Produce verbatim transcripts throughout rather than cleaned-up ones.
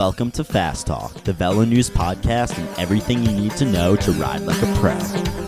Welcome to Fast Talk, the Velo News podcast and everything you need to know to ride like a pro.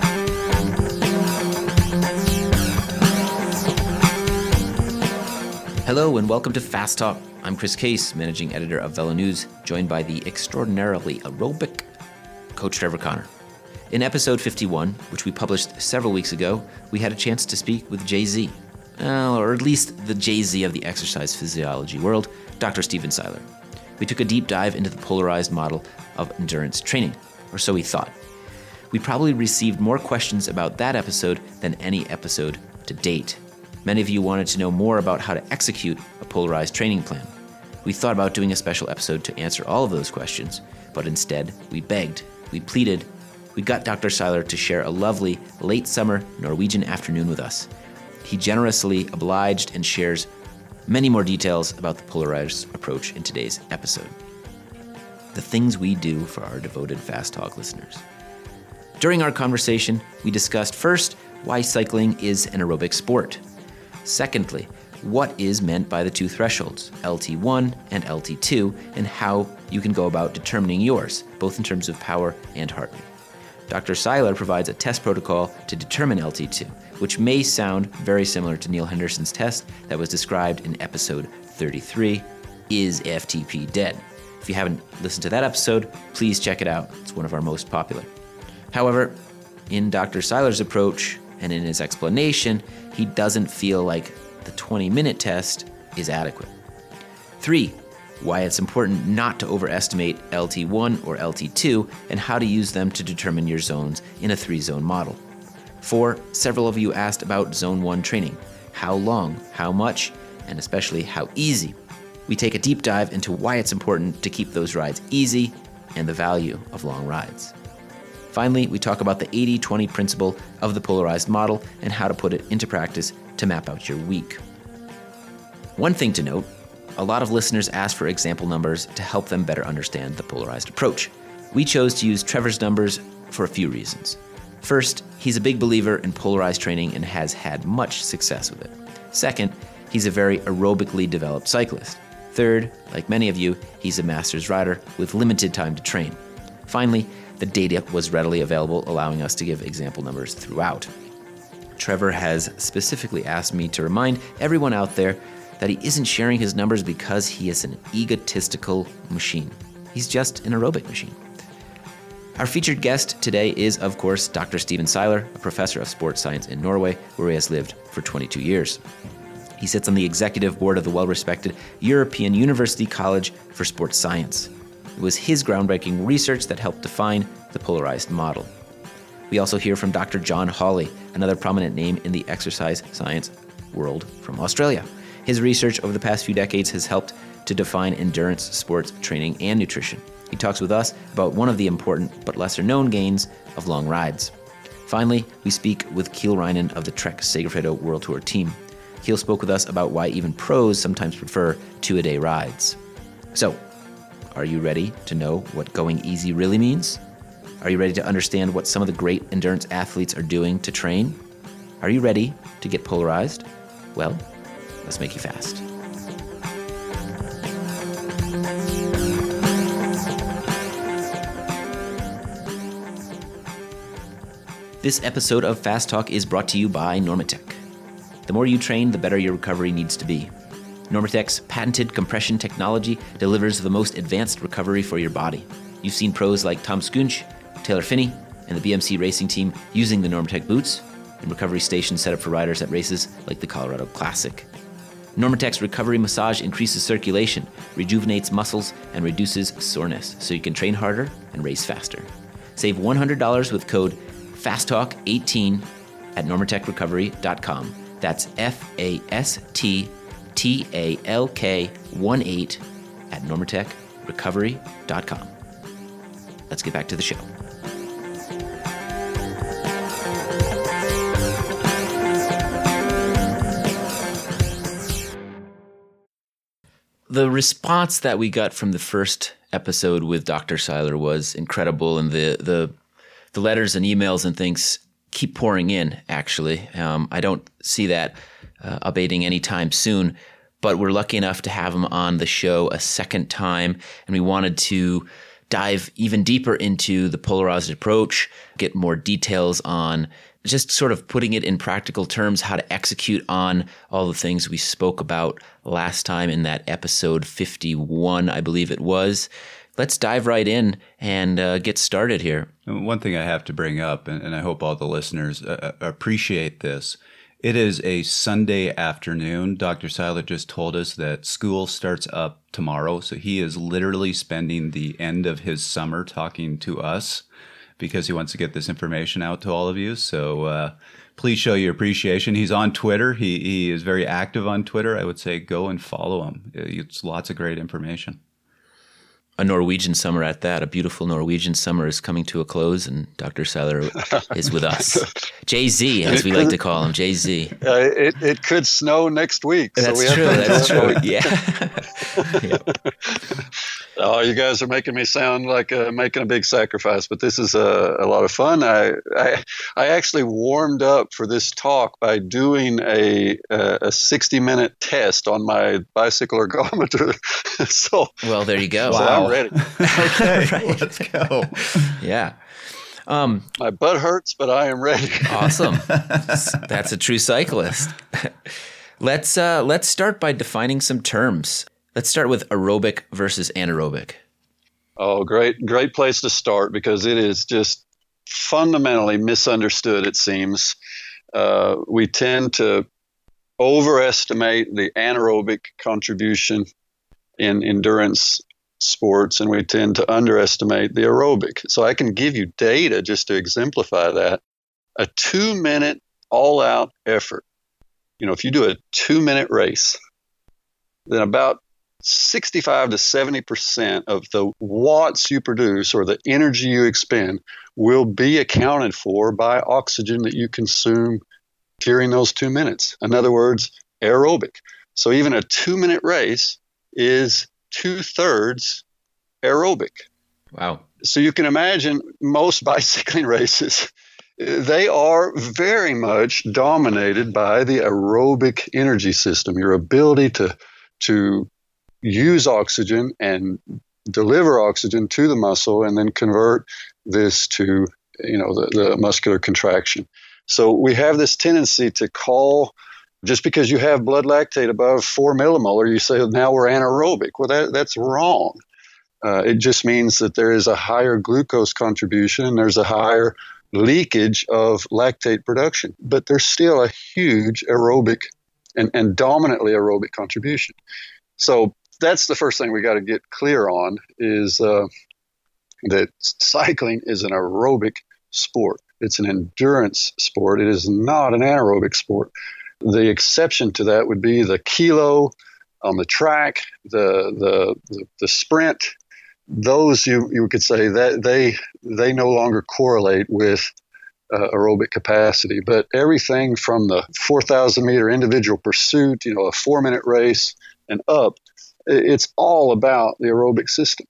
Hello and welcome to Fast Talk. I'm Chris Case, managing editor of Velo News, joined by the extraordinarily aerobic Coach Trevor Connor. In episode fifty-one, which we published several weeks ago, we had a chance to speak with Jay-Z, well, or at least the Jay-Z of the exercise physiology world, Doctor Stephen Seiler. We took a deep dive into the polarized model of endurance training, or so we thought. We probably received more questions about that episode than any episode to date. Many of you wanted to know more about how to execute a polarized training plan. We thought about doing a special episode to answer all of those questions, but instead we begged, we pleaded, we got Doctor Seiler to share a lovely late summer Norwegian afternoon with us. He generously obliged and shares many more details about the polarized approach in today's episode. The things we do for our devoted Fast Talk listeners. During our conversation, we discussed first why cycling is an aerobic sport. Secondly, what is meant by the two thresholds, L T one and L T two, and how you can go about determining yours, both in terms of power and heart rate. Doctor Seiler provides a test protocol to determine L T two, which may sound very similar to Neil Henderson's test that was described in episode thirty-three, Is F T P Dead? If you haven't listened to that episode, please check it out. It's one of our most popular. However, in Doctor Seiler's approach and in his explanation, he doesn't feel like the twenty-minute test is adequate. Three, why it's important not to overestimate L T one or L T two and how to use them to determine your zones in a three-zone model. Four, several of you asked about Zone one training. How long, how much, and especially how easy. We take a deep dive into why it's important to keep those rides easy and the value of long rides. Finally, we talk about the eighty twenty principle of the polarized model and how to put it into practice to map out your week. One thing to note, a lot of listeners ask for example numbers to help them better understand the polarized approach. We chose to use Trevor's numbers for a few reasons. First, he's a big believer in polarized training and has had much success with it. Second, he's a very aerobically developed cyclist. Third, like many of you, he's a master's rider with limited time to train. Finally, the data was readily available, allowing us to give example numbers throughout. Trevor has specifically asked me to remind everyone out there that he isn't sharing his numbers because he is an egotistical machine. He's just an aerobic machine. Our featured guest today is, of course, Doctor Stephen Seiler, a professor of sports science in Norway, where he has lived for twenty-two years. He sits on the executive board of the well-respected European University College for Sports Science. It was his groundbreaking research that helped define the polarized model. We also hear from Doctor John Hawley, another prominent name in the exercise science world from Australia. His research over the past few decades has helped to define endurance sports training and nutrition. He talks with us about one of the important but lesser-known gains of long rides. Finally, we speak with Kiel Reinen of the Trek Segafredo World Tour team. Kiel spoke with us about why even pros sometimes prefer two-a-day rides. So, are you ready to know what going easy really means? Are you ready to understand what some of the great endurance athletes are doing to train? Are you ready to get polarized? Well, let's make you fast. This episode of Fast Talk is brought to you by Normatec. The more you train, the better your recovery needs to be. Normatec's patented compression technology delivers the most advanced recovery for your body. You've seen pros like Tom Skunch, Taylor Phinney, and the B M C racing team using the Normatec boots and recovery stations set up for riders at races like the Colorado Classic. Normatec's recovery massage increases circulation, rejuvenates muscles, and reduces soreness, so you can train harder and race faster. Save one hundred dollars with code Fast Talk eighteen at normatec recovery dot com. That's F A S T T A L K one eight at normatec recovery dot com. Let's get back to the show. The response that we got from the first episode with Doctor Seiler was incredible, and the the the letters and emails and things keep pouring in, actually. Um, I don't see that uh, abating anytime soon. but we're lucky enough to have him on the show a second time, and we wanted to dive even deeper into the polarized approach, get more details on just sort of putting it in practical terms, how to execute on all the things we spoke about last time in that episode fifty-one, I believe it was. Let's dive right in and uh, get started here. One thing I have to bring up, and, and I hope all the listeners uh, appreciate this, it is a Sunday afternoon. Doctor Seiler just told us that school starts up tomorrow, so he is literally spending the end of his summer talking to us because he wants to get this information out to all of you. So uh, please show your appreciation. He's on Twitter. He, he is very active on Twitter. I would say go and follow him. It's lots of great information. A Norwegian summer at that. A beautiful Norwegian summer is coming to a close, and Doctor Seiler is with us. Jay-Z, as we like to call him, Jay-Z. Uh, it, it could snow next week. That's so we true, have that's true, yeah. yeah. Oh, you guys are making me sound like uh, making a big sacrifice, but this is a, a lot of fun. I, I I actually warmed up for this talk by doing a a sixty minute test on my bicycle ergometer. so well, there you go. So Wow. I'm ready. Okay, Right. let's go. Yeah. Um, My butt hurts, but I am ready. awesome. That's a true cyclist. let's uh, let's start by defining some terms. Let's start with aerobic versus anaerobic. Oh, great, great place to start because it is just fundamentally misunderstood, it seems. Uh, we tend to overestimate the anaerobic contribution in endurance sports, and we tend to underestimate the aerobic. So I can give you data just to exemplify that. A two-minute all-out effort, you know, if you do a two-minute race, then about sixty-five to seventy percent of the watts you produce or the energy you expend will be accounted for by oxygen that you consume during those two minutes. In other words, aerobic. So even a two-minute race is two-thirds aerobic. Wow. So you can imagine most bicycling races, they are very much dominated by the aerobic energy system, your ability to to use oxygen and deliver oxygen to the muscle and then convert this to, you know, the, the muscular contraction. So we have this tendency to call, just because you have blood lactate above four millimolar, you say, now we're anaerobic. Well, that, that's wrong. Uh, it just means that there is a higher glucose contribution and there's a higher leakage of lactate production. But there's still a huge aerobic and, and dominantly aerobic contribution. So that's the first thing we got to get clear on is uh, that cycling is an aerobic sport. It's an endurance sport. It is not an anaerobic sport. The exception to that would be the kilo on the track, the the the, the sprint. Those you you could say that they they no longer correlate with uh, aerobic capacity. But everything from the four thousand meter individual pursuit, you know, a four minute race and up, it's all about the aerobic system.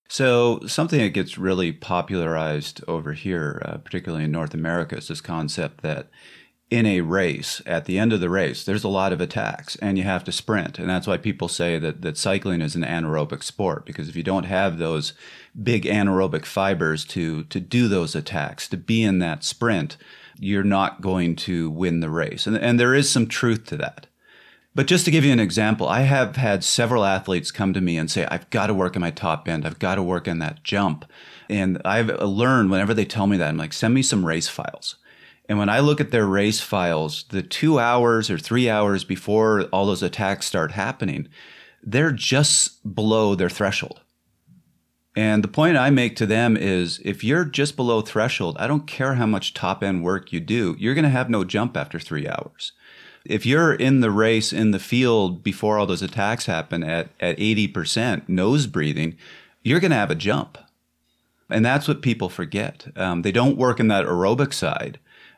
So something that gets really popularized over here, uh, particularly in North America, is this concept that in a race, at the end of the race, there's a lot of attacks and you have to sprint. And that's why people say that, that cycling is an anaerobic sport, because if you don't have those big anaerobic fibers to, to do those attacks, to be in that sprint, you're not going to win the race. And, and there is some truth to that. But just to give you an example, I have had several athletes come to me and say, I've got to work on my top end. I've got to work on that jump. And I've learned whenever they tell me that, I'm like, send me some race files. And when I look at their race files, the two hours or three hours before all those attacks start happening, they're just below their threshold. And the point I make to them is, if you're just below threshold, I don't care how much top end work you do, you're going to have no jump after three hours. If you're in the race, in the field, before all those attacks happen at, at eighty percent nose breathing, you're going to have a jump. And that's what people forget. Um, they don't work in that aerobic side.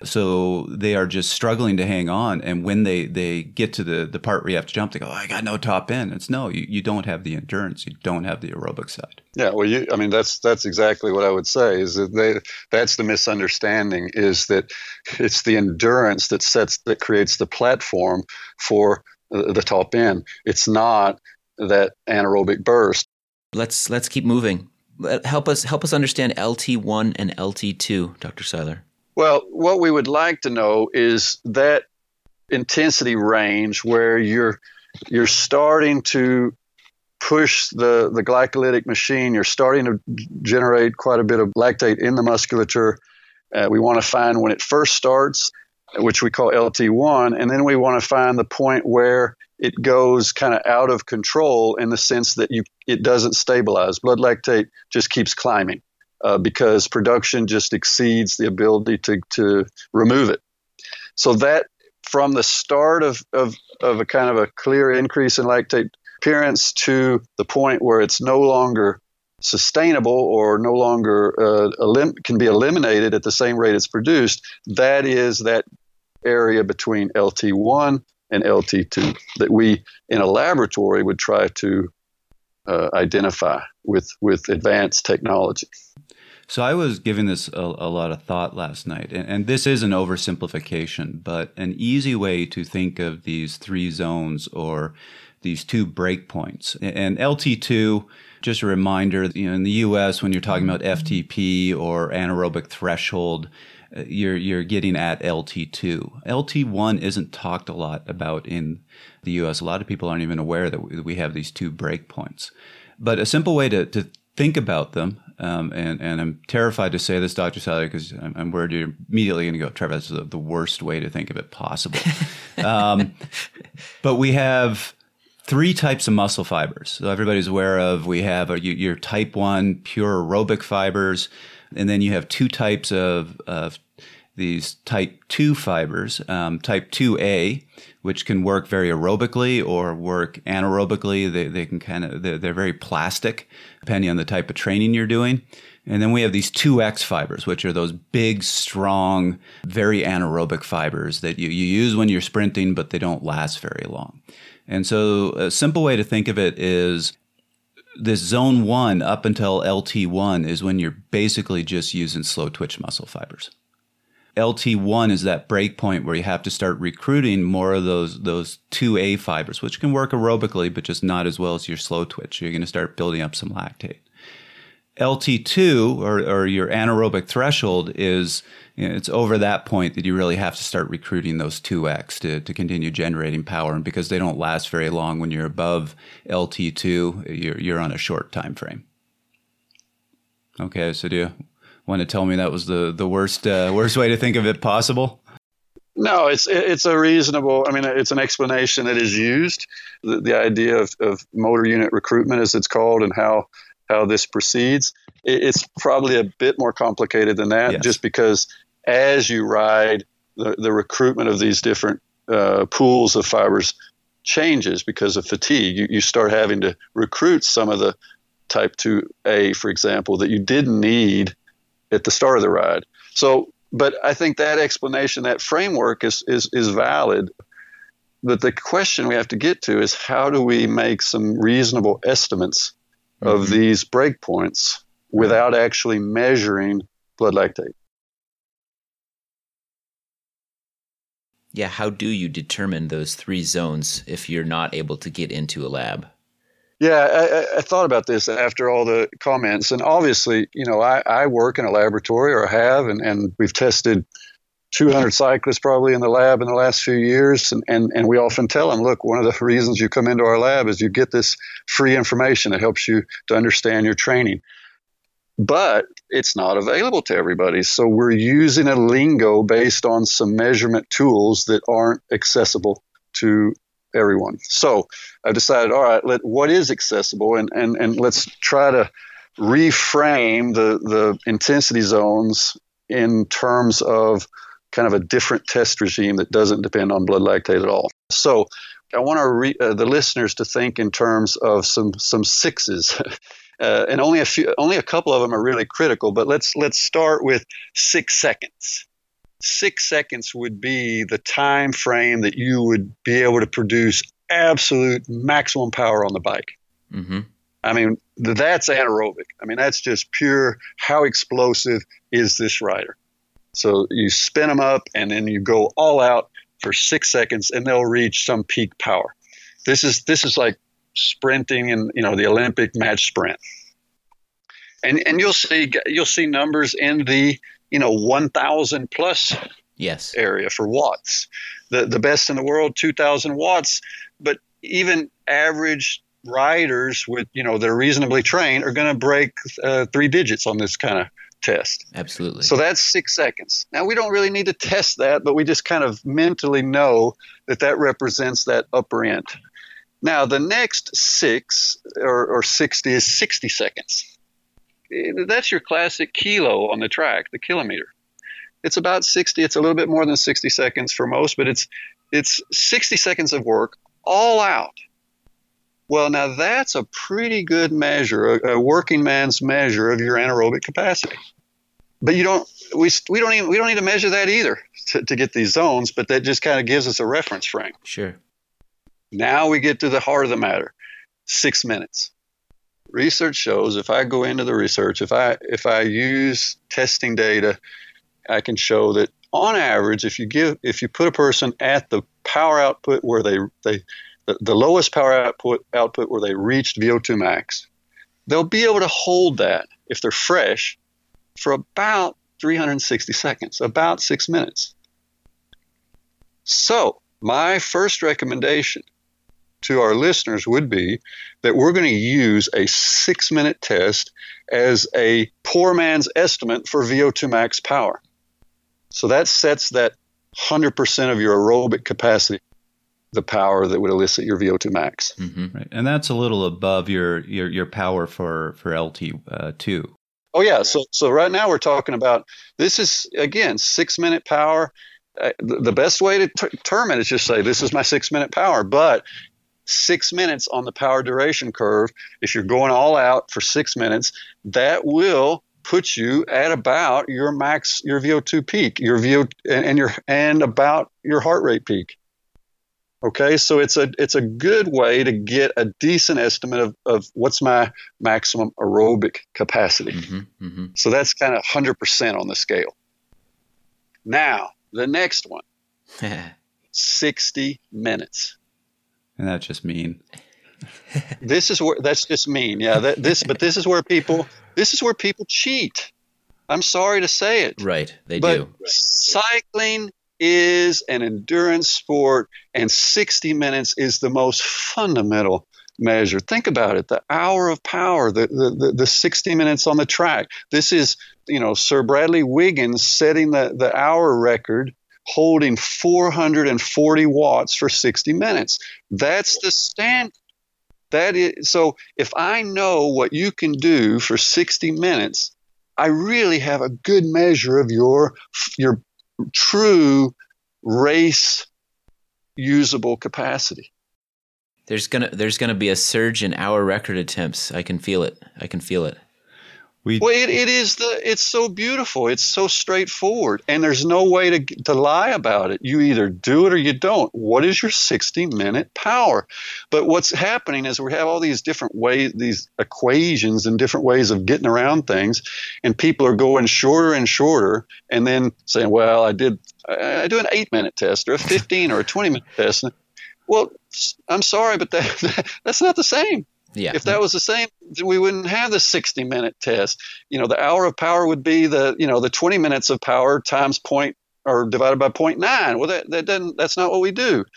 So they are just struggling to hang on. And when they, they get to the, the part where you have to jump, they go, oh, I got no top end. It's no, you, you don't have the endurance. You don't have the aerobic side. Yeah, well, you, I mean, that's that's exactly what I would say is that they, that's the misunderstanding, is that it's the endurance that sets, that creates the platform for uh, the top end. It's not that anaerobic burst. Let's let's keep moving. Help us help us understand L T one and L T two, Doctor Seiler. Well, what we would like to know is that intensity range where you're you're starting to push the, the glycolytic machine, you're starting to generate quite a bit of lactate in the musculature. Uh, we want to find when it first starts, which we call L T one, and then we want to find the point where it goes kind of out of control in the sense that you it doesn't stabilize. Blood lactate just keeps climbing uh, because production just exceeds the ability to, to remove it. So that from the start of, of, of a kind of a clear increase in lactate appearance to the point where it's no longer sustainable or no longer uh, elim- can be eliminated at the same rate it's produced, that is that area between L T one and L T two that we in a laboratory would try to uh, identify with, with advanced technology. So I was giving this a, a lot of thought last night, and, and this is an oversimplification, but an easy way to think of these three zones or these two breakpoints. And L T two, just a reminder, you know, in the U S, when you're talking about F T P or anaerobic threshold, you're you're getting at L T two. L T one isn't talked a lot about in the U S. A lot of people aren't even aware that we have these two breakpoints. But a simple way to, to think about them, um, and, and I'm terrified to say this, Doctor Seiler, because I'm, I'm worried you're immediately going to go, Trevor, that's the, the worst way to think of it possible. um, but we have three types of muscle fibers. So everybody's aware of, we have a, your type one pure aerobic fibers, and then you have two types of, of these type two fibers, um, type two A, which can work very aerobically or work anaerobically. They, they can kind of, they're, they're very plastic, depending on the type of training you're doing. And then we have these two X fibers, which are those big, strong, very anaerobic fibers that you, you use when you're sprinting, but they don't last very long. And so a simple way to think of it is this zone one up until L T one is when you're basically just using slow twitch muscle fibers. L T one is that break point where you have to start recruiting more of those those two A fibers, which can work aerobically, but just not as well as your slow twitch. You're going to start building up some lactate. L T two, or, or your anaerobic threshold, is, you know, it's over that point that you really have to start recruiting those two X to, to continue generating power. And because they don't last very long when you're above L T two, you're, you're on a short time frame. Okay, so do you want to tell me that was the, the worst uh, worst way to think of it possible? No, it's it's a reasonable, I mean, it's an explanation that is used, the, the idea of, of motor unit recruitment, as it's called, and how how this proceeds. It's probably a bit more complicated than that, yes. Just because as you ride, the, the recruitment of these different uh, pools of fibers changes because of fatigue. You, you start having to recruit some of the type two A, for example, that you didn't need at the start of the ride. So, but I think that explanation, that framework is, is, is valid. But the question we have to get to is, how do we make some reasonable estimates of mm-hmm. these breakpoints without actually measuring blood lactate? Yeah, how do you determine those three zones if you're not able to get into a lab? Yeah, I, I thought about this after all the comments, and obviously, you know, I, I work in a laboratory, or have, and, and we've tested two hundred cyclists probably in the lab in the last few years, and, and, and we often tell them, look, one of the reasons you come into our lab is you get this free information that helps you to understand your training. But it's not available to everybody, so we're using a lingo based on some measurement tools that aren't accessible to everyone. So I've decided, all right, let, what is accessible, and, and, and let's try to reframe the, the intensity zones in terms of kind of a different test regime that doesn't depend on blood lactate at all. So I want to re, uh, the listeners to think in terms of some some sixes, uh, and only a few, only a couple of them are really critical. But let's let's start with six seconds. Six seconds would be the time frame that you would be able to produce absolute maximum power on the bike. Mm-hmm. I mean, that's anaerobic. I mean, that's just pure, how explosive is this rider? So you spin them up and then you go all out for six seconds and they'll reach some peak power. This is this is like sprinting in, you know, the Olympic match sprint. And and you'll see you'll see numbers in the, you know, one thousand plus yes. area for watts. The the best in the world, two thousand watts. But even average riders with, you know, they're reasonably trained are going to break uh, three digits on this kind of test. Absolutely. So that's six seconds. Now, we don't really need to test that, but we just kind of mentally know that that represents that upper end. Now, the next six or, or sixty is sixty seconds. That's your classic kilo on the track, the kilometer. It's about sixty. It's a little bit more than sixty seconds for most, but it's it's sixty seconds of work all out. Well, now that's a pretty good measure, a, a working man's measure of your anaerobic capacity. But you don't, we we don't even we don't need to measure that either to, to get these zones. But that just kind of gives us a reference frame. Sure. Now we get to the heart of the matter: six minutes. Research shows, if I go into the research, if I if I use testing data, I can show that on average, if you give if you put a person at the power output where they they The, the lowest power output output where they reached V O two max, they'll be able to hold that if they're fresh for about three hundred sixty seconds, about six minutes. So my first recommendation to our listeners would be that we're going to use a six-minute test as a poor man's estimate for V O two max power. So that sets that one hundred percent of your aerobic capacity, the power that would elicit your V O two max. Mm-hmm. Right. And that's a little above your your, your power for, for L T two. Oh, yeah. So so right now we're talking about, this is, again, six-minute power. Uh, the, the best way to t- term it is just say, this is my six-minute power. But six minutes on the power duration curve, if you're going all out for six minutes, that will put you at about your max, your V O two peak, your V O and, and your and about your heart rate peak. Okay, so it's a it's a good way to get a decent estimate of, of what's my maximum aerobic capacity. Mm-hmm, mm-hmm. So that's kind of one hundred percent on the scale. Now, the next one, sixty minutes. And that's just mean. This is where that's just mean. Yeah, that, this but this is where people this is where people cheat. I'm sorry to say it. Right, they but do. Cycling is an endurance sport, and sixty minutes is the most fundamental measure. Think about it: the hour of power, the the the, the sixty minutes on the track. This is, you know, Sir Bradley Wiggins setting the the hour record, holding four hundred forty watts for sixty minutes. That's the standard. That is, so if I know what you can do for sixty minutes, I really have a good measure of your your true race usable capacity. There's gonna there's gonna be a surge in hour record attempts. I can feel it. I can feel it. We, well, it, it is the it's so beautiful. It's so straightforward, and there's no way to to lie about it. You either do it or you don't. What is your sixty minute power? But what's happening is we have all these different ways, these equations and different ways of getting around things, and people are going shorter and shorter, and then saying, "Well, I did I, I do an eight minute test or a fifteen or a twenty minute test." Well, I'm sorry, but that, that that's not the same. Yeah. If that was the same, we wouldn't have the sixty minute test. You know, the hour of power would be the, you know, the twenty minutes of power times point or divided by zero point nine. Well, that, that doesn't, that's not what we do.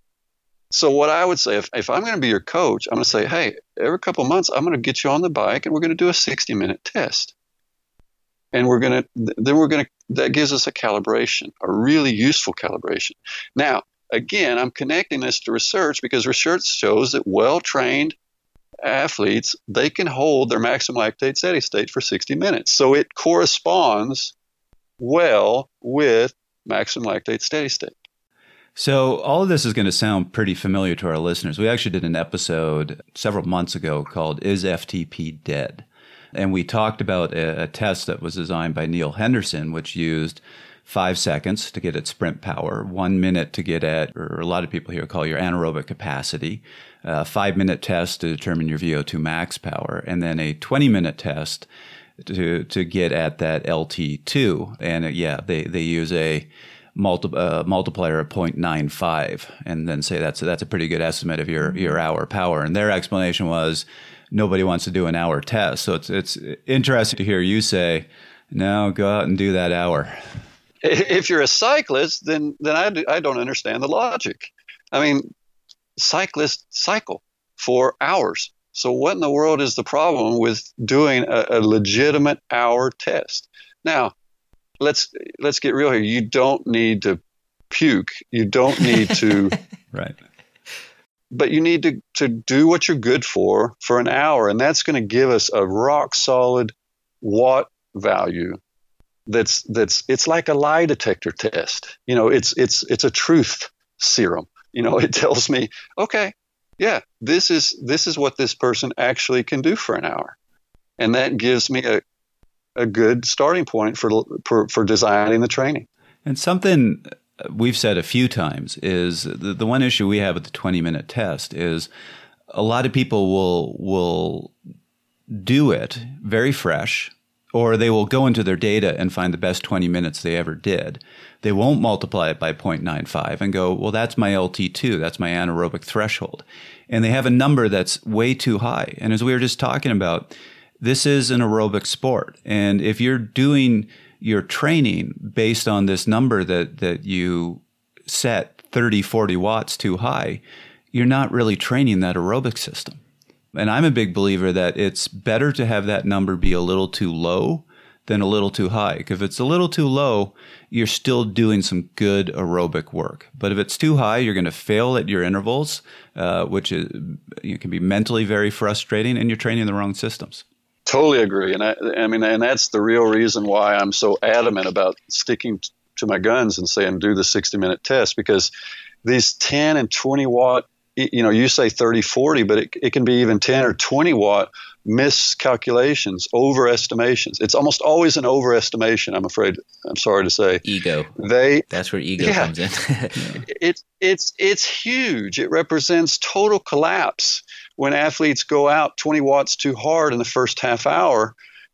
So what I would say, if, if I'm going to be your coach, I'm going to say, hey, every couple of months, I'm going to get you on the bike and we're going to do a sixty minute test. And we're going to, then we're going to, that gives us a calibration, a really useful calibration. Now, again, I'm connecting this to research because research shows that well-trained athletes, they can hold their maximum lactate steady state for sixty minutes. So it corresponds well with maximum lactate steady state. So all of this is going to sound pretty familiar to our listeners. We actually did an episode several months ago called Is F T P Dead? And we talked about a, a test that was designed by Neil Henderson, which used five seconds to get at sprint power, one minute to get at, or a lot of people here call your anaerobic capacity, a five-minute test to determine your V O two max power, and then a twenty-minute test to to get at that L T two. And uh, yeah, they, they use a multi, uh, multiplier of zero point nine five, and then say that's that's a pretty good estimate of your your hour power. And their explanation was nobody wants to do an hour test. So it's it's interesting to hear you say, no, go out and do that hour. If you're a cyclist, then then I, do, I don't understand the logic. I mean, cyclists cycle for hours. So what in the world is the problem with doing a, a legitimate hour test? Now, let's let's get real here. You don't need to puke. You don't need to right. But you need to, to do what you're good for for an hour, and that's going to give us a rock solid watt value. That's that's it's like a lie detector test. You know, it's it's it's a truth serum. You know, it tells me, okay, yeah, this is this is what this person actually can do for an hour, and that gives me a a good starting point for for, for designing the training. And something we've said a few times is the, the one issue we have with the twenty minute test is a lot of people will will do it very fresh, or they will go into their data and find the best twenty minutes they ever did. They won't multiply it by zero point nine five and go, well, that's my L T two, that's my anaerobic threshold. And they have a number that's way too high. And as we were just talking about, this is an aerobic sport. And if you're doing your training based on this number that, that you set thirty, forty watts too high, you're not really training that aerobic system. And I'm a big believer that it's better to have that number be a little too low than a little too high. Because if it's a little too low, you're still doing some good aerobic work. But if it's too high, you're going to fail at your intervals, uh, which is, you can be mentally very frustrating, and you're training the wrong systems. Totally agree. And I, I mean, and that's the real reason why I'm so adamant about sticking t- to my guns and saying do the sixty minute test, because these ten and twenty watt, you know, you say thirty, forty, but it, it can be even ten or twenty watt miscalculations, overestimations. It's almost always an overestimation, I'm afraid. I'm sorry to say. Ego. They, That's where ego yeah, comes in. it, it's, it's huge. It represents total collapse. When athletes go out twenty watts too hard in the first half hour,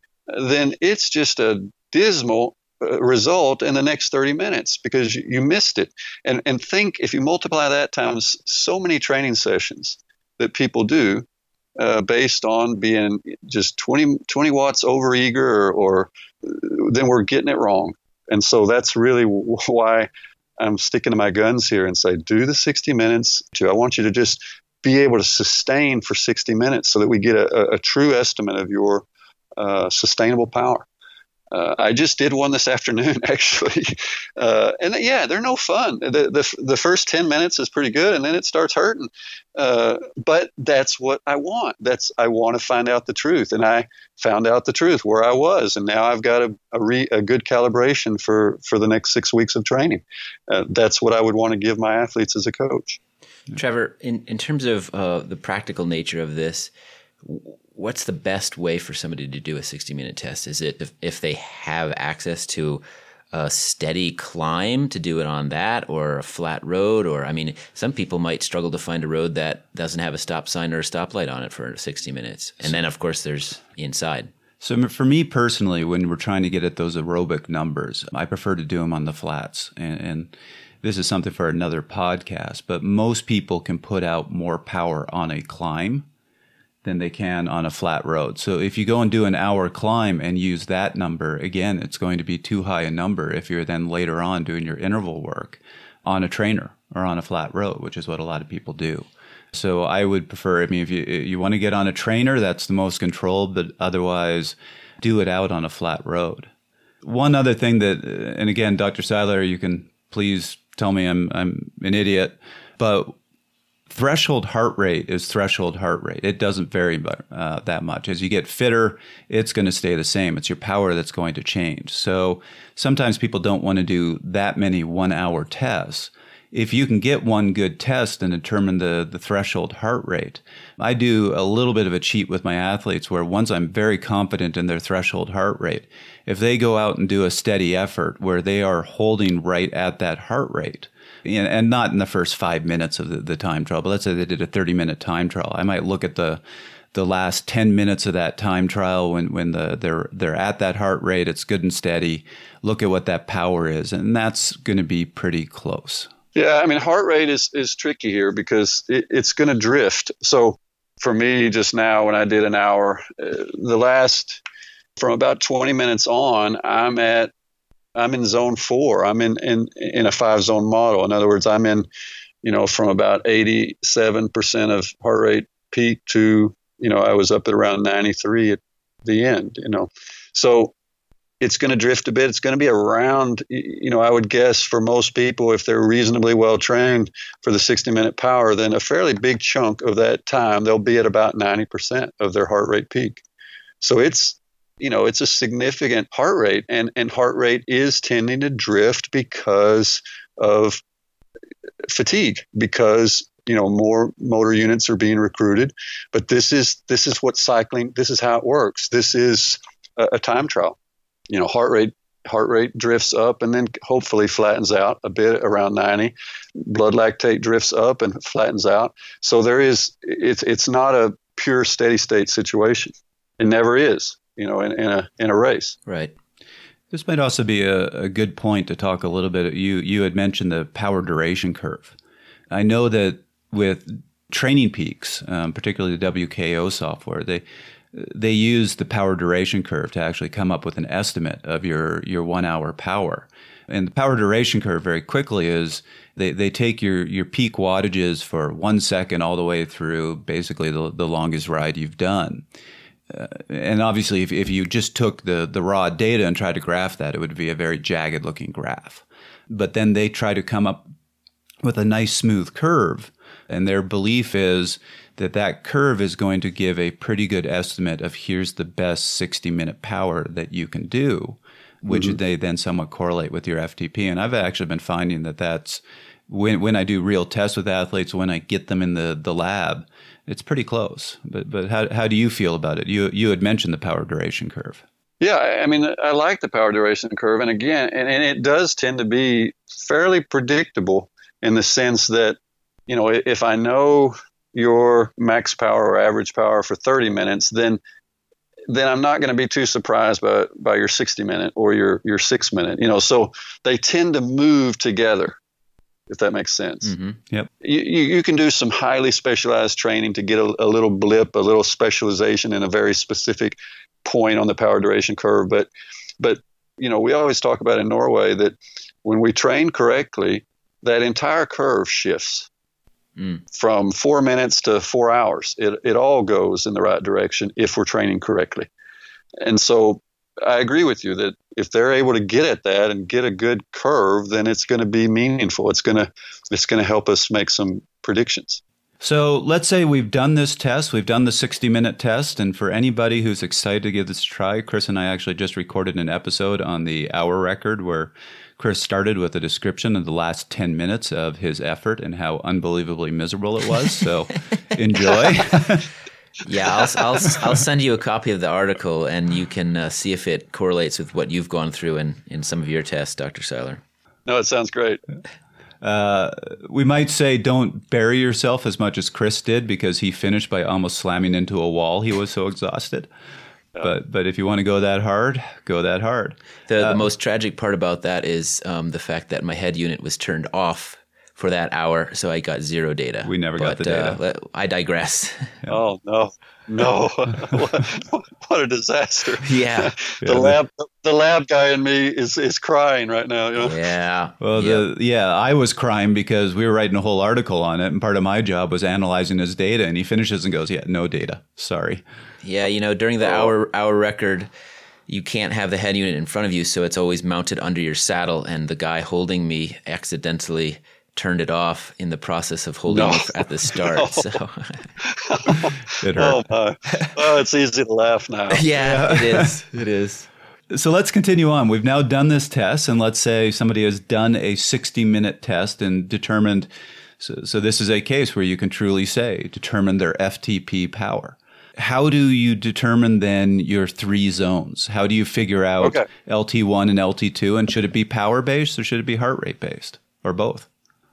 then it's just a dismal uh, result in the next thirty minutes because you, you missed it. And and think if you multiply that times so many training sessions that people do uh, based on being just twenty, twenty watts overeager, or, or then we're getting it wrong. And so that's really why I'm sticking to my guns here and say, do the sixty minutes. Too. I want you to just be able to sustain for sixty minutes so that we get a, a true estimate of your uh, sustainable power. Uh, I just did one this afternoon, actually. Uh, and yeah, they're no fun. The, the the first ten minutes is pretty good, and then it starts hurting. Uh, but that's what I want. That's I want to find out the truth. And I found out the truth where I was. And now I've got a, a, re, a good calibration for, for the next six weeks of training. Uh, that's what I would want to give my athletes as a coach. Trevor, in, in terms of uh, the practical nature of this, what's the best way for somebody to do a sixty minute test? Is it if, if they have access to a steady climb to do it on that, or a flat road? Or, I mean, some people might struggle to find a road that doesn't have a stop sign or a stoplight on it for sixty minutes. And then, of course, there's inside. So for me personally, when we're trying to get at those aerobic numbers, I prefer to do them on the flats. And, and this is something for another podcast, but most people can put out more power on a climb than they can on a flat road. So if you go and do an hour climb and use that number, again, it's going to be too high a number if you're then later on doing your interval work on a trainer or on a flat road, which is what a lot of people do. So I would prefer, I mean, if you you want to get on a trainer, that's the most controlled, but otherwise do it out on a flat road. One other thing that, and again, Doctor Seiler, you can please tell me I'm I'm an idiot, but threshold heart rate is threshold heart rate. It doesn't vary uh, that much. As you get fitter, it's going to stay the same. It's your power that's going to change. So sometimes people don't want to do that many one-hour tests. If you can get one good test and determine the, the threshold heart rate, I do a little bit of a cheat with my athletes where once I'm very confident in their threshold heart rate, if they go out and do a steady effort where they are holding right at that heart rate, and not in the first five minutes of the, the time trial, but let's say they did a thirty-minute time trial, I might look at the the last ten minutes of that time trial when, when the, they're, they're at that heart rate, it's good and steady. Look at what that power is, and that's going to be pretty close. Yeah, I mean, heart rate is, is tricky here because it, it's going to drift. So for me, just now when I did an hour, uh, the last, from about twenty minutes on, I'm at, I'm in zone four. I'm in, in, in a five zone model. In other words, I'm in, you know, from about eighty-seven percent of heart rate peak to, you know, I was up at around ninety-three at the end, you know. So it's going to drift a bit. It's going to be around, you know, I would guess for most people, if they're reasonably well trained for the sixty minute power, then a fairly big chunk of that time, they'll be at about ninety percent of their heart rate peak. So it's, you know, it's a significant heart rate, and, and heart rate is tending to drift because of fatigue, because, you know, more motor units are being recruited. But this is, this is what cycling, this is how it works. This is a, a time trial. You know, heart rate, heart rate drifts up and then hopefully flattens out a bit around ninety. Blood lactate drifts up and flattens out. So there is, it's, it's not a pure steady state situation. It never is, you know, in, in a, in a race. Right. This might also be a, a good point to talk a little bit. You you had mentioned the power duration curve. I know that with Training Peaks, um, particularly the W K O software, they they use the power duration curve to actually come up with an estimate of your your one hour power. And the power duration curve very quickly is they, they take your, your peak wattages for one second all the way through basically the, the longest ride you've done. Uh, and obviously, if, if you just took the, the raw data and tried to graph that, it would be a very jagged-looking graph. But then they try to come up with a nice smooth curve, and their belief is that that curve is going to give a pretty good estimate of here's the best sixty-minute power that you can do, which mm-hmm. they then somewhat correlate with your F T P. And I've actually been finding that that's, when, when I do real tests with athletes, when I get them in the, the lab, it's pretty close. But but how how do you feel about it? You you had mentioned the power duration curve. Yeah, I mean, I like the power duration curve. And again, and, and it does tend to be fairly predictable in the sense that, you know, if I know your max power or average power for thirty minutes, then then I'm not going to be too surprised by by your sixty minute or your your six minute. You know, so they tend to move together, if that makes sense. Mm-hmm. Yep. You, you, you can do some highly specialized training to get a, a little blip, a little specialization in a very specific point on the power duration curve. But, but you know, we always talk about in Norway that when we train correctly, that entire curve shifts mm. from four minutes to four hours. It, it all goes in the right direction if we're training correctly. And so I agree with you that if they're able to get at that and get a good curve, then it's going to be meaningful. It's going to it's going to help us make some predictions. So let's say we've done this test, we've done the sixty-minute test, and for anybody who's excited to give this a try, Chris and I actually just recorded an episode on the hour record where Chris started with a description of the last ten minutes of his effort and how unbelievably miserable it was. So enjoy. Yeah, I'll, I'll I'll send you a copy of the article, and you can uh, see if it correlates with what you've gone through in, in some of your tests, Doctor Seiler. No, it sounds great. Uh, we might say don't bury yourself as much as Chris did because he finished by almost slamming into a wall. He was so exhausted. Yeah. But but if you want to go that hard, go that hard. The, uh, the most tragic part about that is um, the fact that my head unit was turned off for that hour, so I got zero data. We never but, got the data. Uh, I digress. Yeah. Oh, no. No. what, what a disaster. Yeah. the yeah, lab the lab guy in me is, is crying right now. You know? Yeah. Well, yep. the, yeah, I was crying because we were writing a whole article on it, and part of my job was analyzing his data, and he finishes and goes, yeah, no data. Sorry. Yeah, you know, during the oh. hour hour record, you can't have the head unit in front of you, so it's always mounted under your saddle, and the guy holding me accidentally turned it off in the process of holding no. me at the start. No. So it hurt. Oh, my. Oh, it's easy to laugh now. Yeah, it is. It is. So let's continue on. We've now done this test, and let's say somebody has done a sixty-minute test and determined, so, so this is a case where you can truly say, determine their F T P power. How do you determine then your three zones? How do you figure out okay. L T one and L T two, and should it be power-based or should it be heart rate-based, or both?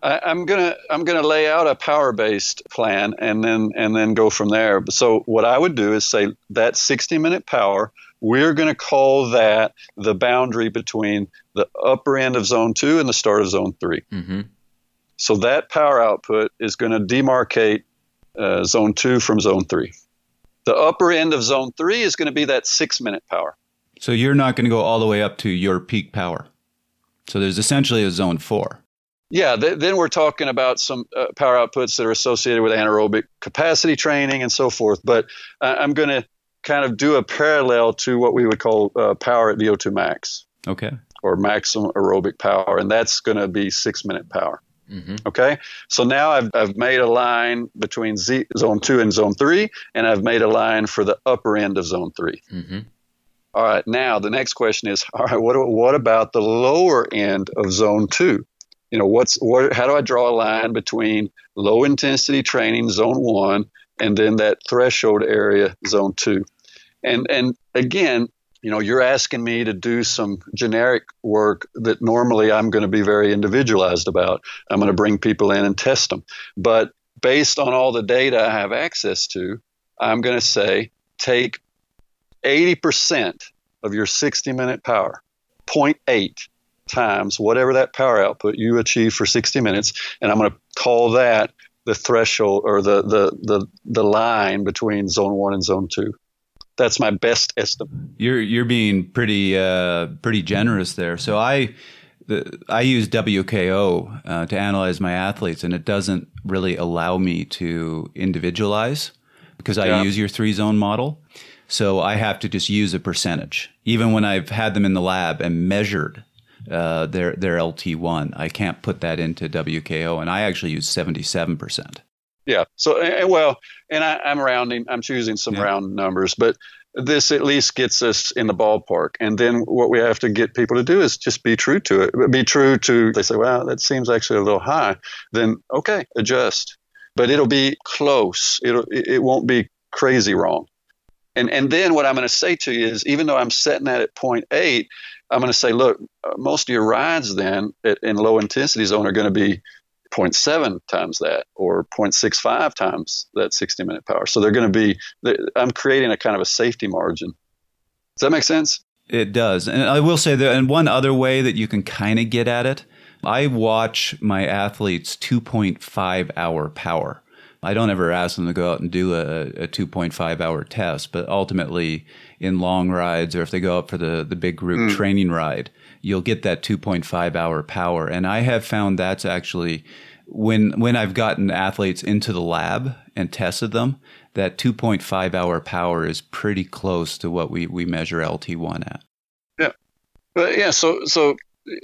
I, I'm gonna I'm gonna lay out a power based plan and then and then go from there. So what I would do is say that sixty minute power, we're gonna call that the boundary between the upper end of zone two and the start of zone three. Mm-hmm. So that power output is going to demarcate uh, zone two from zone three. The upper end of zone three is going to be that six minute power. So you're not going to go all the way up to your peak power. So there's essentially a zone four. Yeah, th- then we're talking about some uh, power outputs that are associated with anaerobic capacity training and so forth. But uh, I'm going to kind of do a parallel to what we would call uh, power at V O two max. Okay. Or maximum aerobic power, and that's going to be six minute power. Mm-hmm. Okay, so now I've I've made a line between Z, zone two and zone three, and I've made a line for the upper end of zone three. Mm-hmm. All right, now the next question is, all right, what what about the lower end of zone two? You know, what's what? How do I draw a line between low intensity training, zone one, and then that threshold area, zone two? And and again, you know, you're asking me to do some generic work that normally I'm going to be very individualized about. I'm going to bring people in and test them. But based on all the data I have access to, I'm going to say take eighty percent of your sixty minute power, zero point eight times whatever that power output you achieve for sixty minutes, and I'm going to call that the threshold or the, the, the, the line between zone one and zone two. That's my best estimate. You're you're being pretty uh, pretty generous there. So I the, I use W K O uh, to analyze my athletes, and it doesn't really allow me to individualize because I Yeah. use your three zone model. So I have to just use a percentage, even when I've had them in the lab and measured uh, their their L T one. I can't put that into W K O, and I actually use seventy-seven percent. Yeah. So, and, well, and I, I'm rounding, I'm choosing some Yeah. round numbers, but this at least gets us in the ballpark. And then what we have to get people to do is just be true to it. Be true to, they say, well, that seems actually a little high. Then, okay, adjust. But it'll be close. It'll, it won't be crazy wrong. And, and then what I'm going to say to you is, even though I'm setting that at zero point eight, I'm going to say, look, uh, most of your rides then at, in low intensity zone are going to be zero point seven times that or zero point six five times that sixty minute power. So they're going to be, I'm creating a kind of a safety margin. Does that make sense? It does. And I will say that, and one other way that you can kind of get at it, I watch my athletes' two point five hour power. I don't ever ask them to go out and do a, a two point five hour test, but ultimately in long rides or if they go up for the, the big group mm. training ride, you'll get that two point five hour power. And I have found that's actually, when when I've gotten athletes into the lab and tested them, that two point five hour power is pretty close to what we, we measure L T one at. Yeah. But yeah, so so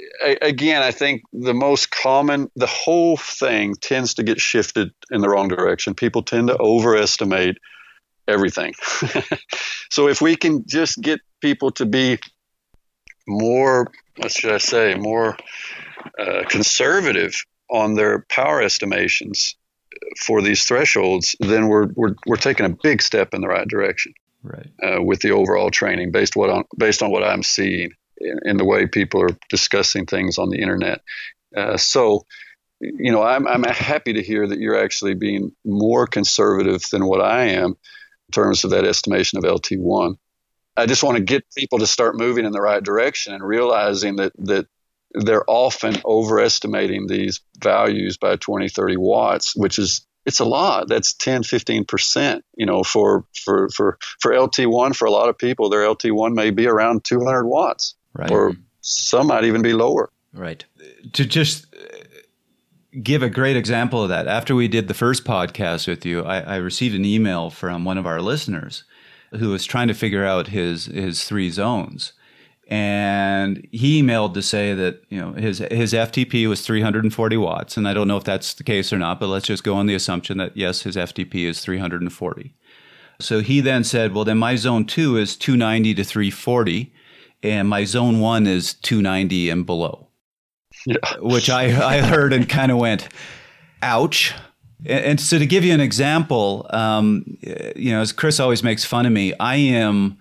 again, I think the most common, the whole thing tends to get shifted in the wrong direction. People tend to overestimate everything. So if we can just get people to be more, what should I say, more uh, conservative on their power estimations for these thresholds, then we're we're we're taking a big step in the right direction. Right. Uh, with the overall training, based what on based on what I'm seeing in, in the way people are discussing things on the internet. Uh, so, you know, I'm I'm happy to hear that you're actually being more conservative than what I am in terms of that estimation of L T one. I just want to get people to start moving in the right direction and realizing that that they're often overestimating these values by twenty, thirty watts, which is, it's a lot. That's ten, fifteen percent, you know, for, for, for, for L T one, for a lot of people, their L T one may be around two hundred watts, right. Or some might even be lower. Right. To just give a great example of that, after we did the first podcast with you, I, I received an email from one of our listeners who was trying to figure out his, his three zones. And he emailed to say that, you know, his his F T P was three hundred forty watts. And I don't know if that's the case or not, but let's just go on the assumption that, yes, his F T P is three hundred forty. So he then said, well, then my zone two is two ninety to three forty, and my zone one is two ninety and below. Yeah. Which I, I heard and kind of went, ouch. And, and so to give you an example, um, you know, as Chris always makes fun of me, I am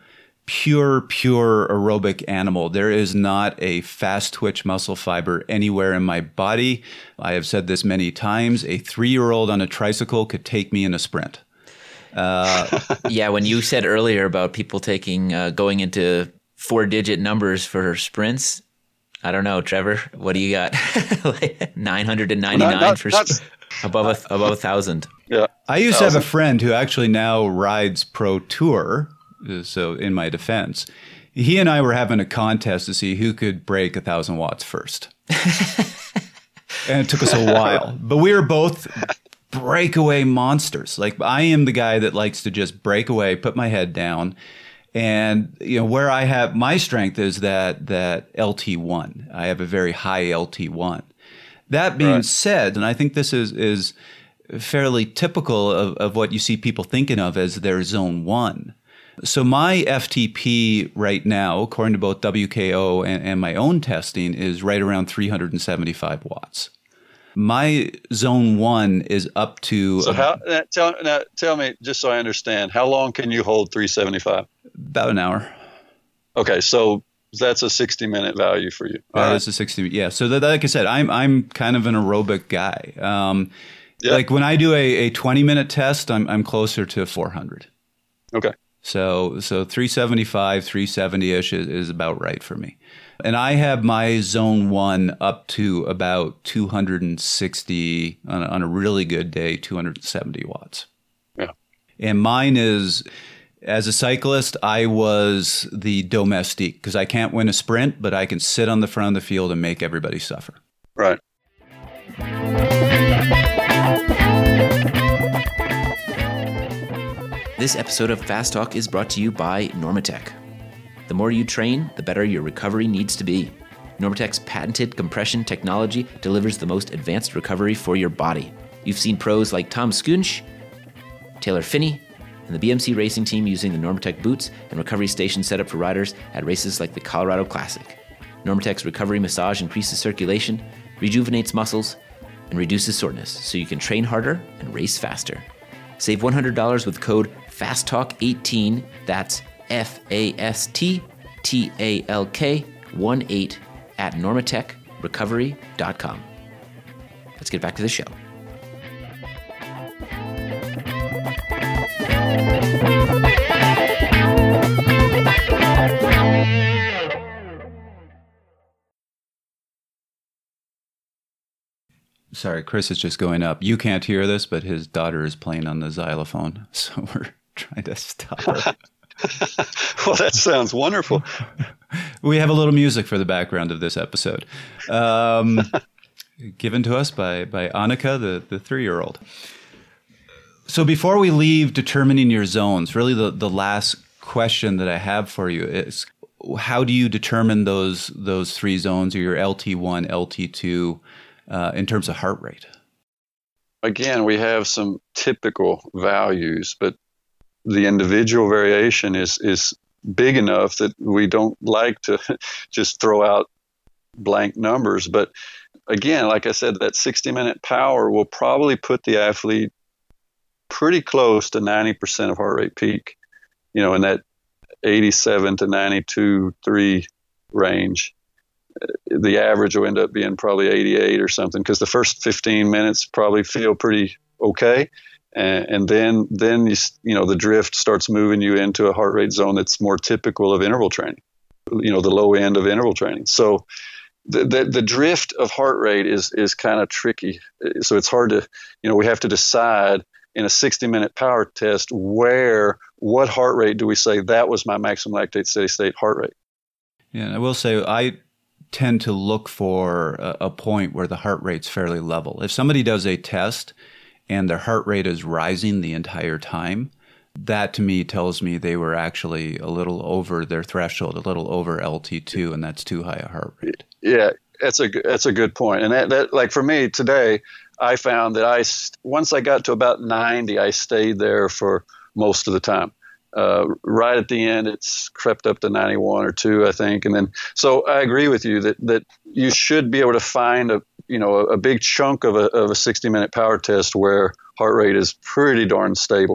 pure, pure aerobic animal. There is not a fast twitch muscle fiber anywhere in my body. I have said this many times. A three-year-old on a tricycle could take me in a sprint. Uh, yeah, when you said earlier about people taking uh, going into four-digit numbers for sprints, I don't know, Trevor. What do you got? Like nine hundred ninety-nine not, not, for not, sp- above a, above a thousand. Yeah, I used to have a friend who actually now rides Pro Tour. So, in my defense, he and I were having a contest to see who could break a thousand watts first, and it took us a while. But we were both breakaway monsters. Like, I am the guy that likes to just break away, put my head down. And, you know, where I have my strength is that that L T one. I have a very high L T one. That being right. said, and I think this is is fairly typical of, of what you see people thinking of as their zone one. So my F T P right now, according to both W K O and, and my own testing, is right around three hundred seventy-five watts. My zone one is up to... So how? Now, tell, now, tell me, just so I understand, how long can you hold three seventy-five? About an hour. Okay, so that's a sixty-minute value for you. That is a sixty. Yeah. So that, like I said, I'm I'm kind of an aerobic guy. Um, yeah. Like when I do a, a twenty-minute test, I'm I'm closer to four hundred. Okay. So so three seventy-five, three seventy-ish is, is about right for me. And I have my zone one up to about two hundred sixty, on a, on a really good day, two hundred seventy watts. Yeah. And mine is, as a cyclist, I was the domestique because I can't win a sprint, but I can sit on the front of the field and make everybody suffer. Right. This episode of Fast Talk is brought to you by Normatec. The more you train, the better your recovery needs to be. Normatec's patented compression technology delivers the most advanced recovery for your body. You've seen pros like Tom Skunsch, Taylor Phinney, and the B M C racing team using the Normatec boots and recovery stations set up for riders at races like the Colorado Classic. Normatec's recovery massage increases circulation, rejuvenates muscles, and reduces soreness so you can train harder and race faster. Save one hundred dollars with code FAST talk eighteen, that's F A S T T A L K one eight at normatec recovery dot com. Let's get back to the show. Sorry, Chris is just going up. You can't hear this, but his daughter is playing on the xylophone, so we're trying to stop her. Well, that sounds wonderful. We have a little music for the background of this episode, um, given to us by by Annika, the, the three-year-old. So before we leave determining your zones, really the, the last question that I have for you is, how do you determine those those three zones, or your L T one, L T two, uh, in terms of heart rate? Again, we have some typical values, but the individual variation is is big enough that we don't like to just throw out blank numbers. But again, like I said, that sixty-minute power will probably put the athlete pretty close to ninety percent of heart rate peak, you know, in that eighty-seven to ninety-two, three range. The average will end up being probably eighty-eight or something, because the first fifteen minutes probably feel pretty okay. And, and then, then you, you know, the drift starts moving you into a heart rate zone that's more typical of interval training, you know, the low end of interval training. So the, the, the drift of heart rate is, is kind of tricky. So it's hard to, you know, we have to decide in a sixty minute power test where, what heart rate do we say that was my maximum lactate steady state heart rate? Yeah, and I will say I tend to look for a, a point where the heart rate's fairly level. If somebody does a test and their heart rate is rising the entire time, that to me tells me they were actually a little over their threshold, a little over L T two, and that's too high a heart rate. Yeah, that's a that's a good point. And that, that like for me today, I found that I once I got to about ninety, I stayed there for most of the time. Uh, right at the end, it's crept up to ninety-one or two, I think. And then, so I agree with you that that you should be able to find a you know a, a big chunk of a of a sixty minute power test where heart rate is pretty darn stable.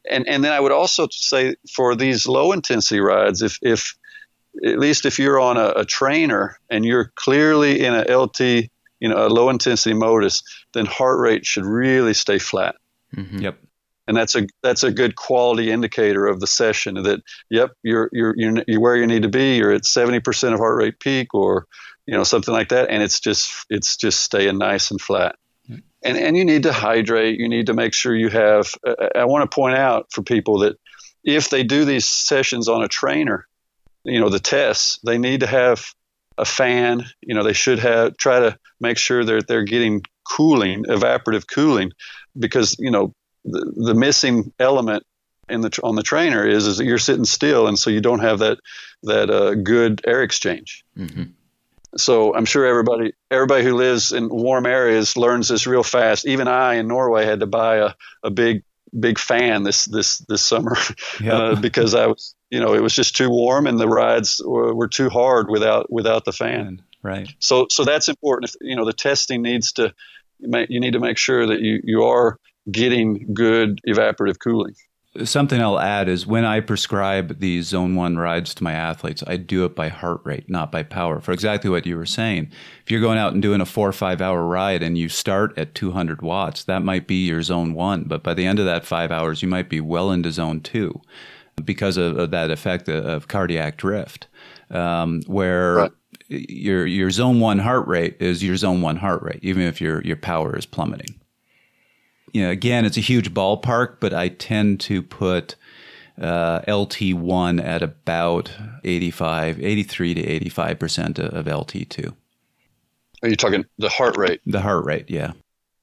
And and then I would also say for these low intensity rides, if if at least if you're on a, a trainer and you're clearly in a L T, you know, a low intensity modus, then heart rate should really stay flat. Mm-hmm. Yep. And that's a that's a good quality indicator of the session. That yep, you're you're you're, you're where you need to be. You're at seventy percent of heart rate peak, or you know something like that, and it's just it's just staying nice and flat. And and you need to hydrate. You need to make sure you have. Uh, I want to point out for people that if they do these sessions on a trainer, you know, the tests, they need to have a fan. You know, they should have try to make sure that they're getting cooling, evaporative cooling, because you know the, the missing element in the on the trainer is is that you're sitting still, and so you don't have that that uh, good air exchange. Mm-hmm. So I'm sure everybody everybody who lives in warm areas learns this real fast. Even I in Norway had to buy a, a big big fan this this this summer yep. uh, because I was you know it was just too warm and the rides were, were too hard without without the fan. Right. So so that's important. If, you know the testing needs to you need to make sure that you you are getting good evaporative cooling. Something I'll add is when I prescribe these zone one rides to my athletes, I do it by heart rate, not by power, for exactly what you were saying. If you're going out and doing a four or five hour ride and you start at two hundred watts, that might be your zone one. But by the end of that five hours, you might be well into zone two because of, of that effect of, of cardiac drift, um, where right. your your zone one heart rate is your zone one heart rate, even if your your power is plummeting. You know, again, it's a huge ballpark, but I tend to put uh, L T one at about eighty-five, eighty-three to eighty-five percent of L T two. Are you talking the heart rate? The heart rate, yeah.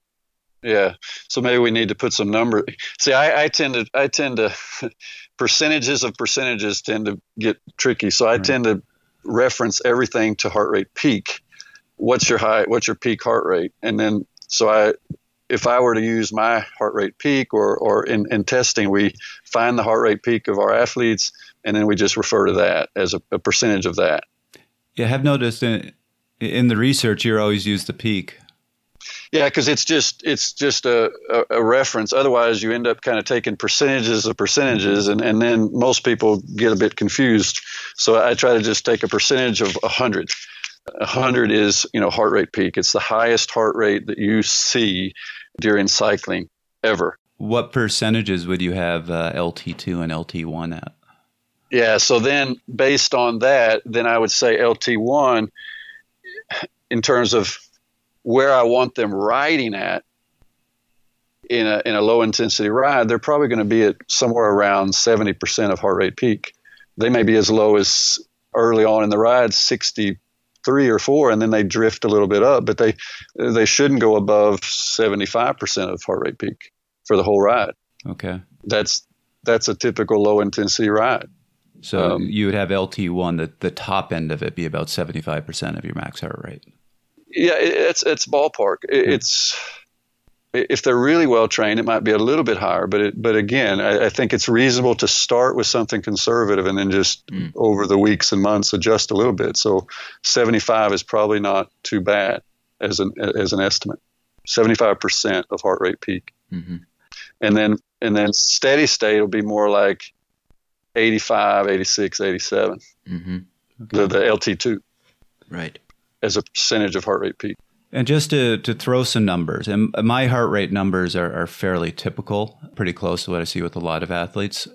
Yeah. So maybe we need to put some number. See, I, I tend to, I tend to, percentages of percentages tend to get tricky. So I right. tend to reference everything to heart rate peak. What's your high? What's your peak heart rate? And then, so I. If I were to use my heart rate peak or, or in, in testing, we find the heart rate peak of our athletes, and then we just refer to that as a, a percentage of that. Yeah, I have noticed in, in the research, you always use the peak. Yeah, because it's just it's just a, a, a reference. Otherwise, you end up kind of taking percentages of percentages, and, and then most people get a bit confused. So I try to just take a percentage of one hundred. one hundred is, you know, heart rate peak. It's the highest heart rate that you see during cycling ever. What percentages would you have uh, L T two and L T one at? Yeah, so then based on that, then I would say L T one, in terms of where I want them riding at in a in a low intensity ride, they're probably going to be at somewhere around seventy percent of heart rate peak. They may be as low as early on in the ride, sixty three or four, and then they drift a little bit up, but they they shouldn't go above seventy-five percent of heart rate peak for the whole ride. Okay. That's that's a typical low intensity ride. So um, you would have L T one, the, the top end of it be about seventy-five percent of your max heart rate. Yeah, it's it's ballpark. It's if they're really well trained, it might be a little bit higher, but it, but again, I, I think it's reasonable to start with something conservative and then just mm. over the weeks and months adjust a little bit. So seventy-five is probably not too bad as an as an estimate. seventy-five percent of heart rate peak, mm-hmm. and then and then steady state will be more like eighty-five, eighty-six, eighty-seven. Mm-hmm. Okay. The the L T two, right, as a percentage of heart rate peak. And just to, to throw some numbers, and my heart rate numbers are, are fairly typical, pretty close to what I see with a lot of athletes.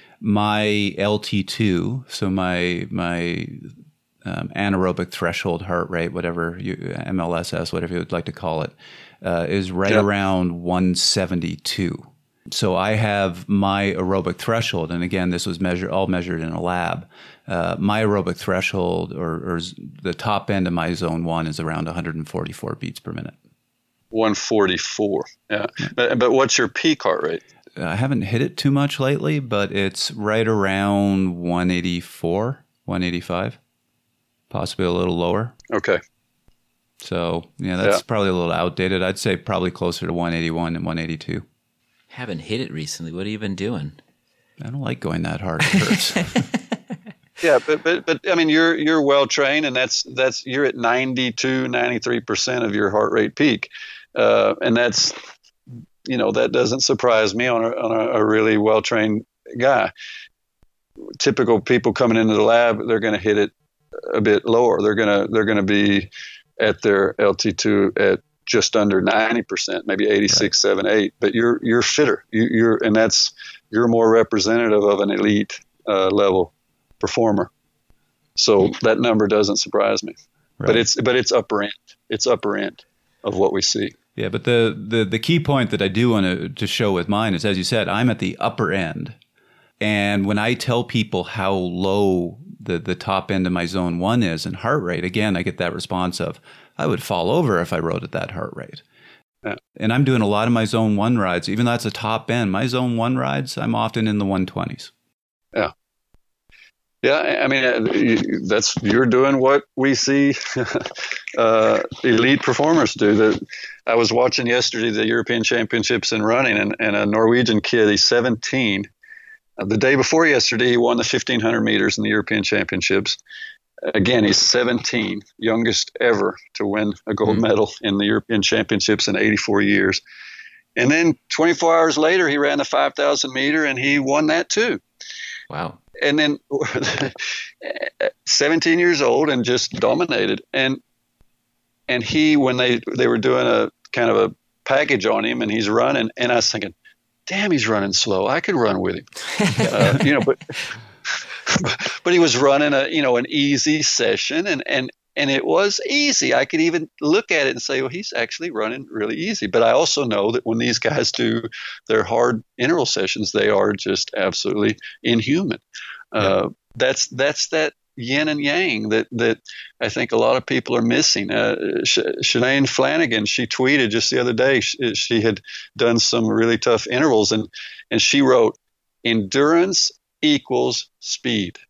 My L T two, so my my um, anaerobic threshold heart rate, whatever you, M L S S, whatever you would like to call it, uh, is right yep. around one seventy-two. So I have my aerobic threshold, and again, this was measured all measured in a lab. Uh, my aerobic threshold, or, or the top end of my zone one, is around one forty-four beats per minute. one forty-four, yeah. yeah. But, but what's your peak heart rate? I haven't hit it too much lately, but it's right around one eighty-four, one eighty-five, possibly a little lower. Okay. So, yeah, that's yeah. probably a little outdated. I'd say probably closer to one eighty-one and one eighty-two. Haven't hit it recently. What have you been doing? I don't like going that hard. It hurts. Yeah, but, but but I mean, you're you're well trained, and that's that's you're at ninety-two, ninety-three percent of your heart rate peak, uh, and that's you know, that doesn't surprise me on a, on a, a really well-trained guy. Typical people coming into the lab, they're going to hit it a bit lower. They're going to they're going to be at their L T two at just under ninety percent, maybe eighty-six, right. seven, eight. But you're you're fitter. You, you're and that's you're more representative of an elite uh, level performer. So that number doesn't surprise me. Right. But it's but it's upper end. It's upper end of what we see. Yeah, but the the the key point that I do want to to show with mine is, as you said, I'm at the upper end. And when I tell people how low the, the top end of my zone one is in heart rate, again, I get that response of, I would fall over if I rode at that heart rate. Yeah. And I'm doing a lot of my zone one rides, even though that's a top end. My zone one rides, I'm often in the one twenties. Yeah. Yeah, I mean, that's you're doing what we see uh, elite performers do. The, I was watching yesterday the European Championships in running, and, and a Norwegian kid, he's seventeen. The day before yesterday, he won the fifteen hundred meters in the European Championships. Again, he's seventeen, youngest ever to win a gold mm-hmm. medal in the European Championships in eighty-four years. And then twenty-four hours later, he ran the five thousand meter, and he won that too. Wow. And then seventeen years old and just dominated. And and he, when they, they were doing a kind of a package on him, and he's running, and I was thinking, damn, he's running slow. I could run with him, uh, you know. But but he was running a you know an easy session, and and and it was easy. I could even look at it and say, well, he's actually running really easy. But I also know that when these guys do their hard interval sessions, they are just absolutely inhuman. Yeah. Uh, that's that's that yin and yang that that I think a lot of people are missing. Uh, Sh- Shanann Flanagan, she tweeted just the other day, she, she had done some really tough intervals, and, and she wrote, endurance equals speed.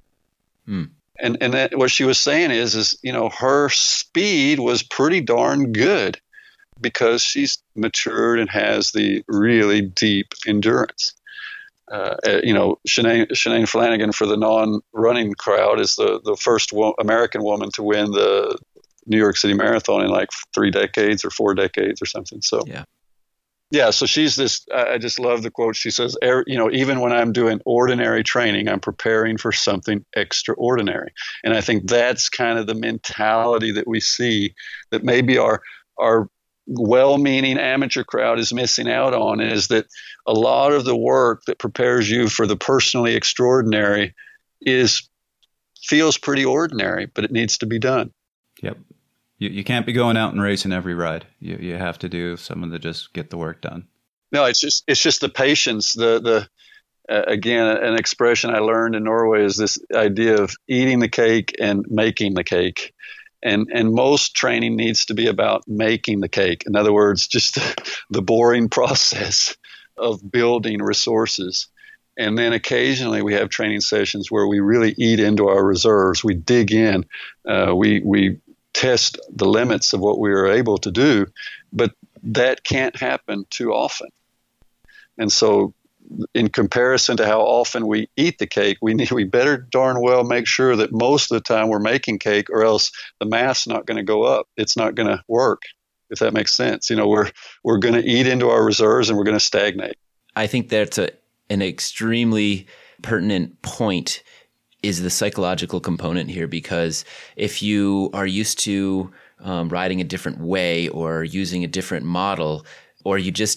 Hmm. And and that, what she was saying is, is, you know, her speed was pretty darn good because she's matured and has the really deep endurance. Uh, you know, Shanann, Shanann Flanagan, for the non-running crowd, is the, the first wo- American woman to win the New York City Marathon in like three decades or four decades or something. So, yeah. Yeah, so she's this, I just love the quote. She says, you know, even when I'm doing ordinary training, I'm preparing for something extraordinary. And I think that's kind of the mentality that we see that maybe our our well-meaning amateur crowd is missing out on, is that a lot of the work that prepares you for the personally extraordinary is feels pretty ordinary, but it needs to be done. Yep. You you can't be going out and racing every ride. You you have to do something to just get the work done. No, it's just it's just the patience. The the uh, again, an expression I learned in Norway is this idea of eating the cake and making the cake. And and most training needs to be about making the cake. In other words, just the, the boring process of building resources. And then occasionally we have training sessions where we really eat into our reserves. We dig in. Uh, we we test the limits of what we are able to do. But that can't happen too often. And so in comparison to how often we eat the cake, we need we better darn well make sure that most of the time we're making cake, or else the math's not going to go up. It's not going to work, if that makes sense. You know, we're we're going to eat into our reserves and we're going to stagnate. I think that's a, an extremely pertinent point, is the psychological component here, because if you are used to um, riding a different way or using a different model, or you just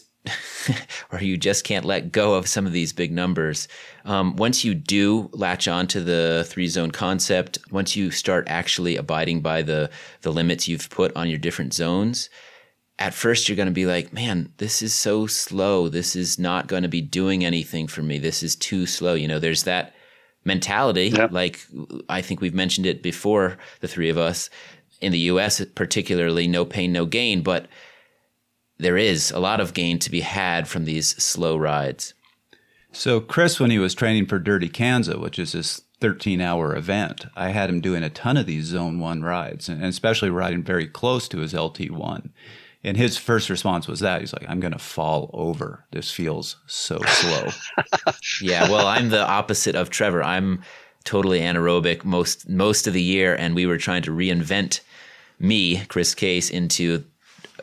or you just can't let go of some of these big numbers. Um, once you do latch on to the three-zone concept, once you start actually abiding by the the limits you've put on your different zones, at first you're going to be like, man, this is so slow. This is not going to be doing anything for me. This is too slow. You know, there's that mentality. Yep. Like I think we've mentioned it before, the three of us, in the U S particularly, no pain, no gain. But there is a lot of gain to be had from these slow rides. So Chris, when he was training for Dirty Kanza, which is this thirteen-hour event, I had him doing a ton of these Zone one rides, and especially riding very close to his L T one. And his first response was that. He's like, I'm going to fall over. This feels so slow. Yeah, well, I'm the opposite of Trevor. I'm totally anaerobic most most of the year, and we were trying to reinvent me, Chris Case, into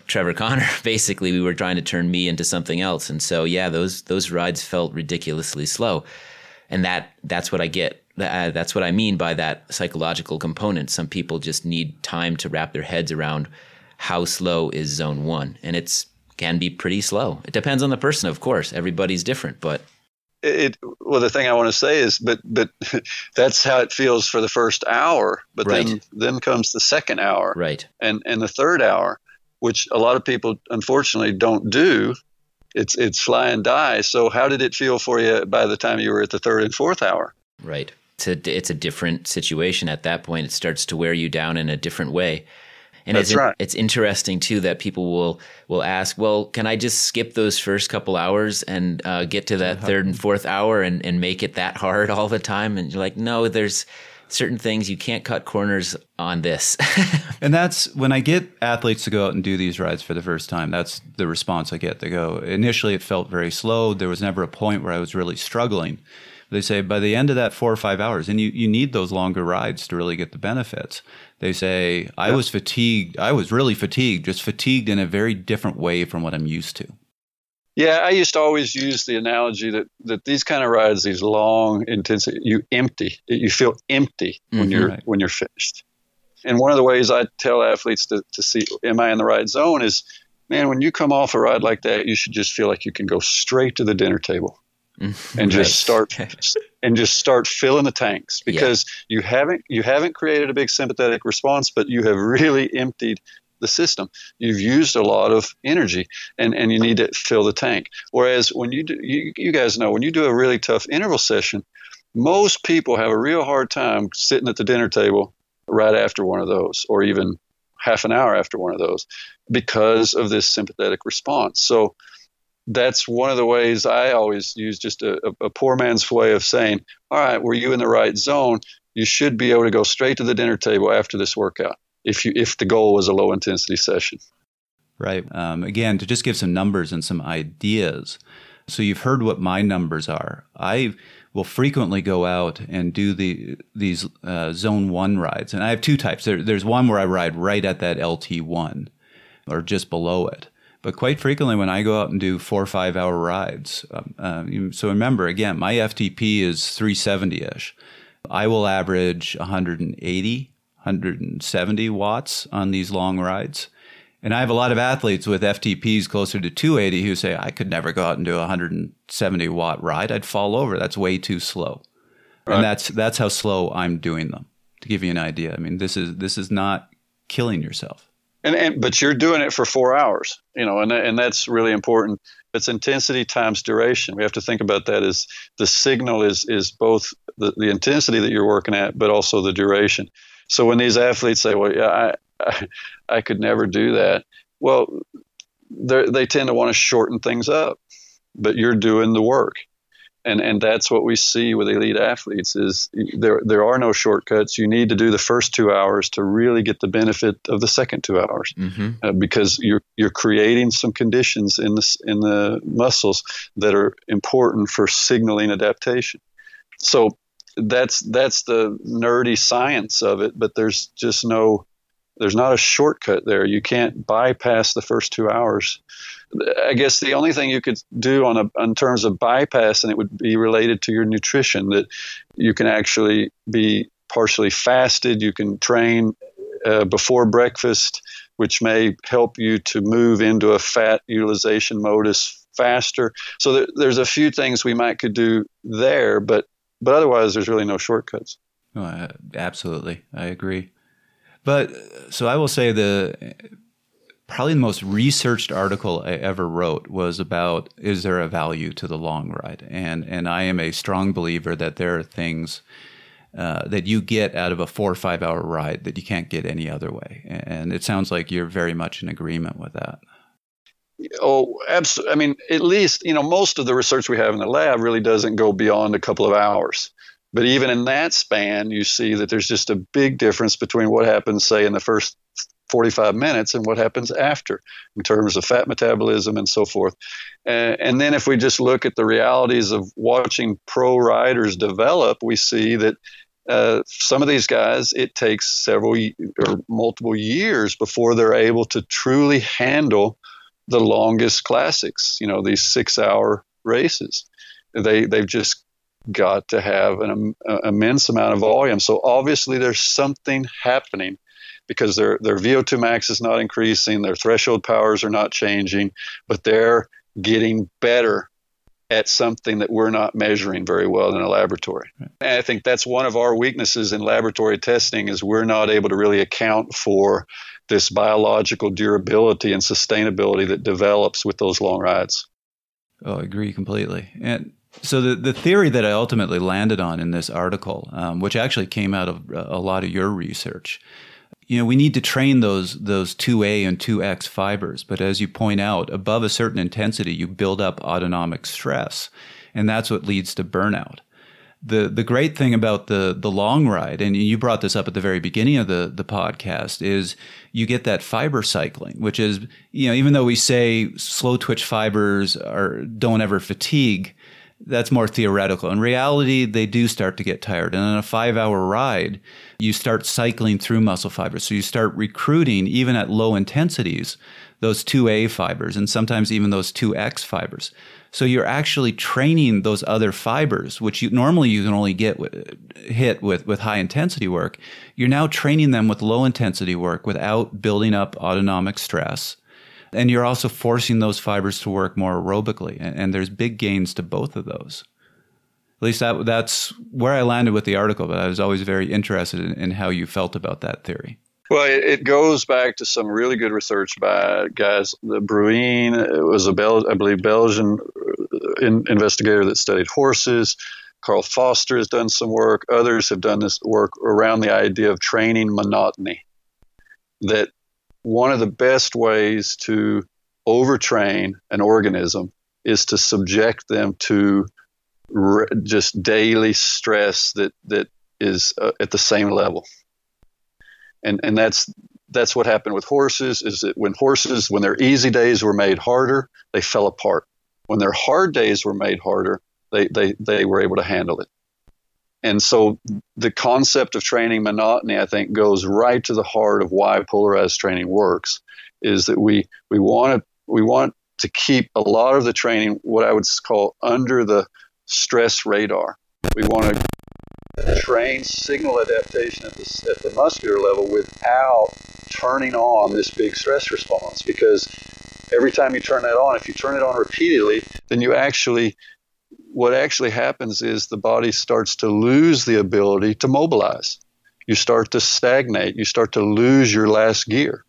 Trevor Connor. Basically, we were trying to turn me into something else. And so, yeah, those those rides felt ridiculously slow. And that that's what I get. Uh, that's what I mean by that psychological component. Some people just need time to wrap their heads around how slow is zone one. And it's can be pretty slow. It depends on the person, of course. Everybody's different, but It, well, the thing I want to say is, but but that's how it feels for the first hour. But Right. then then comes the second hour, right. and and the third hour, which a lot of people unfortunately don't do. It's it's fly and die. So how did it feel for you by the time you were at the third and fourth hour? Right. It's a, it's a different situation at that point. It starts to wear you down in a different way. And That's it's, right. it's interesting, too, that people will will ask, well, can I just skip those first couple hours and uh, get to that third and fourth hour and, and make it that hard all the time? And you're like, no, there's certain things you can't cut corners on this. And that's when I get athletes to go out and do these rides for the first time. That's the response I get. They go, initially it felt very slow. There was never a point where I was really struggling. They say by the end of that four or five hours, and you, you need those longer rides to really get the benefits. They say, I Yeah. was fatigued. I was really fatigued, just fatigued in a very different way from what I'm used to. Yeah, I used to always use the analogy that, that these kind of rides, these long, intense, you empty, you feel empty when Mhm. you're Right. when you're finished. And one of the ways I tell athletes to, to see, am I in the right zone, is, man, when you come off a ride like that, you should just feel like you can go straight to the dinner table and just start and just start filling the tanks, because you haven't you haven't created a big sympathetic response, but you have really emptied the system. You've used a lot of energy, and, and you need to fill the tank. Whereas when you do, you, you guys know, when you do a really tough interval session, most people have a real hard time sitting at the dinner table right after one of those, or even half an hour after one of those, because of this sympathetic response. So that's one of the ways I always use, just a, a poor man's way of saying, all right, were you in the right zone? You should be able to go straight to the dinner table after this workout, if you if the goal was a low intensity session. Right. Um, again, to just give some numbers and some ideas. So you've heard what my numbers are. I will frequently go out and do the these uh, zone one rides. And I have two types. There, there's one where I ride right at that L T one or just below it. But quite frequently when I go out and do four or five hour rides, um, uh, so remember, again, my F T P is three seventy-ish. I will average one eighty, one seventy watts on these long rides. And I have a lot of athletes with F T Ps closer to two eighty who say, I could never go out and do a one seventy watt ride. I'd fall over. That's way too slow. Right. And that's that's how slow I'm doing them, to give you an idea. I mean, this is this is not killing yourself. And, and but you're doing it for four hours, you know, and and that's really important. It's intensity times duration. We have to think about that as the signal is is both the, the intensity that you're working at, but also the duration. So when these athletes say, well, yeah, I I, I could never do that. Well, they tend to want to shorten things up, but you're doing the work. And and that's what we see with elite athletes is there there are no shortcuts. You need to do the first two hours to really get the benefit of the second two hours, Mm-hmm. uh, because you're you're creating some conditions in the in the muscles that are important for signaling adaptation. So that's that's the nerdy science of it. But there's just no there's not a shortcut there. You can't bypass the first two hours. I guess the only thing you could do on a in terms of bypassing it would be related to your nutrition, that you can actually be partially fasted. You can train uh, before breakfast, which may help you to move into a fat utilization modus faster. So there, there's a few things we might could do there, but but otherwise there's really no shortcuts. Oh, uh, absolutely. I agree. But so I will say the probably the most researched article I ever wrote was about, is there a value to the long ride? And and I am a strong believer that there are things uh, that you get out of a four or five hour ride that you can't get any other way. And it sounds like you're very much in agreement with that. Oh, absolutely. I mean, at least, you know, most of the research we have in the lab really doesn't go beyond a couple of hours. But even in that span, you see that there's just a big difference between what happens, say, in the first forty-five minutes and what happens after in terms of fat metabolism and so forth. Uh, and then if we just look at the realities of watching pro riders develop, we see that uh, some of these guys, it takes several or multiple years before they're able to truly handle the longest classics, you know, these six-hour races. They, they've just got to have an um, immense amount of volume. So obviously there's something happening because their, their V O two max is not increasing, their threshold powers are not changing, but they're getting better at something that we're not measuring very well in a laboratory. Right. And I think that's one of our weaknesses in laboratory testing is we're not able to really account for this biological durability and sustainability that develops with those long rides. Oh, I agree completely. And so the, the theory that I ultimately landed on in this article, um, which actually came out of a lot of your research, you know, we need to train those those two A and two X fibers. But as you point out, above a certain intensity, you build up autonomic stress, and that's what leads to burnout. The the great thing about the the long ride, and you brought this up at the very beginning of the, the podcast, is you get that fiber cycling, which is, you know, even though we say slow twitch fibers are don't ever fatigue, that's more theoretical. In reality, they do start to get tired. And on a five-hour ride, you start cycling through muscle fibers. So you start recruiting, even at low intensities, those two A fibers and sometimes even those two X fibers. So you're actually training those other fibers, which you, normally you can only get hit with, with high-intensity work. You're now training them with low-intensity work without building up autonomic stress. And you're also forcing those fibers to work more aerobically. And, and there's big gains to both of those. At least that, that's where I landed with the article, but I was always very interested in, in how you felt about that theory. Well, it, it goes back to some really good research by guys. The Bruin, it was a, Bel- I believe, Belgian in, investigator that studied horses. Carl Foster has done some work. Others have done this work around the idea of training monotony. That one of the best ways to overtrain an organism is to subject them to re- just daily stress that that is uh, at the same level. And and that's that's what happened with horses. Is that when horses, when their easy days were made harder, they fell apart. When their hard days were made harder, they they they were able to handle it. And so the concept of training monotony, I think, goes right to the heart of why polarized training works, is that we we want to we want to keep a lot of the training what I would call under the stress radar. We want to train signal adaptation at the, at the muscular level without turning on this big stress response, because every time you turn that on, if you turn it on repeatedly, then you actually what actually happens is the body starts to lose the ability to mobilize. You start to stagnate. You start to lose your last gear.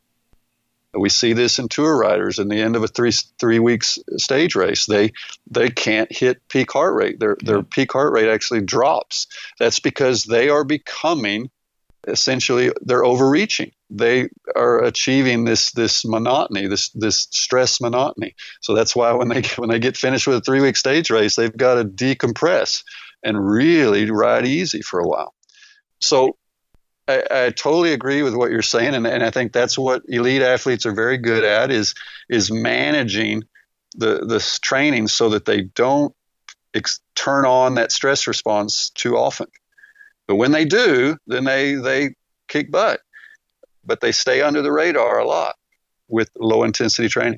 We see this in tour riders in the end of a three three weeks stage race. They they can't hit peak heart rate. Their their peak heart rate actually drops. That's because they are becoming essentially they're overreaching. They are achieving this this monotony, this this stress monotony. So that's why when they when they get finished with a three week stage race, they've got to decompress and really ride easy for a while. So I, I totally agree with what you're saying, and, and I think that's what elite athletes are very good at is is managing the this training so that they don't ex- turn on that stress response too often. But when they do, then they they kick butt. But they stay under the radar a lot with low intensity training.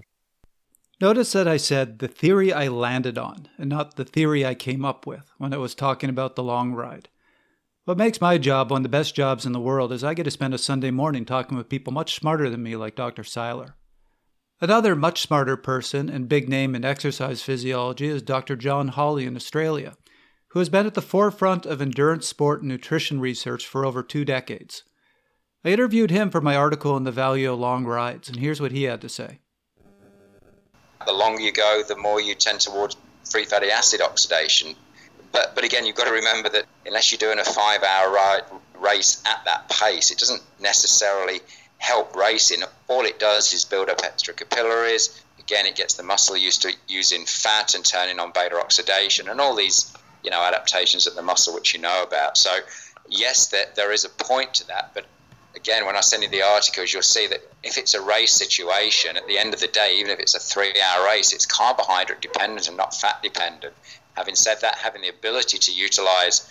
Notice that I said the theory I landed on and not the theory I came up with when I was talking about the long ride. What makes my job one of the best jobs in the world is I get to spend a Sunday morning talking with people much smarter than me, like Doctor Seiler. Another much smarter person and big name in exercise physiology is Doctor John Hawley in Australia, who has been at the forefront of endurance sport and nutrition research for over two decades. I interviewed him for my article on the value of long rides, and here's what he had to say. The longer you go, the more you tend towards free fatty acid oxidation. But but again, you've got to remember that unless you're doing a five-hour ride, race at that pace, it doesn't necessarily help racing. All it does is build up extra capillaries. Again, it gets the muscle used to using fat and turning on beta oxidation and all these, you know, adaptations of the muscle which you know about. So yes, there, there is a point to that, but again, when I send you the articles, you'll see that if it's a race situation, at the end of the day, even if it's a three-hour race, it's carbohydrate dependent and not fat dependent. Having said that, having the ability to utilize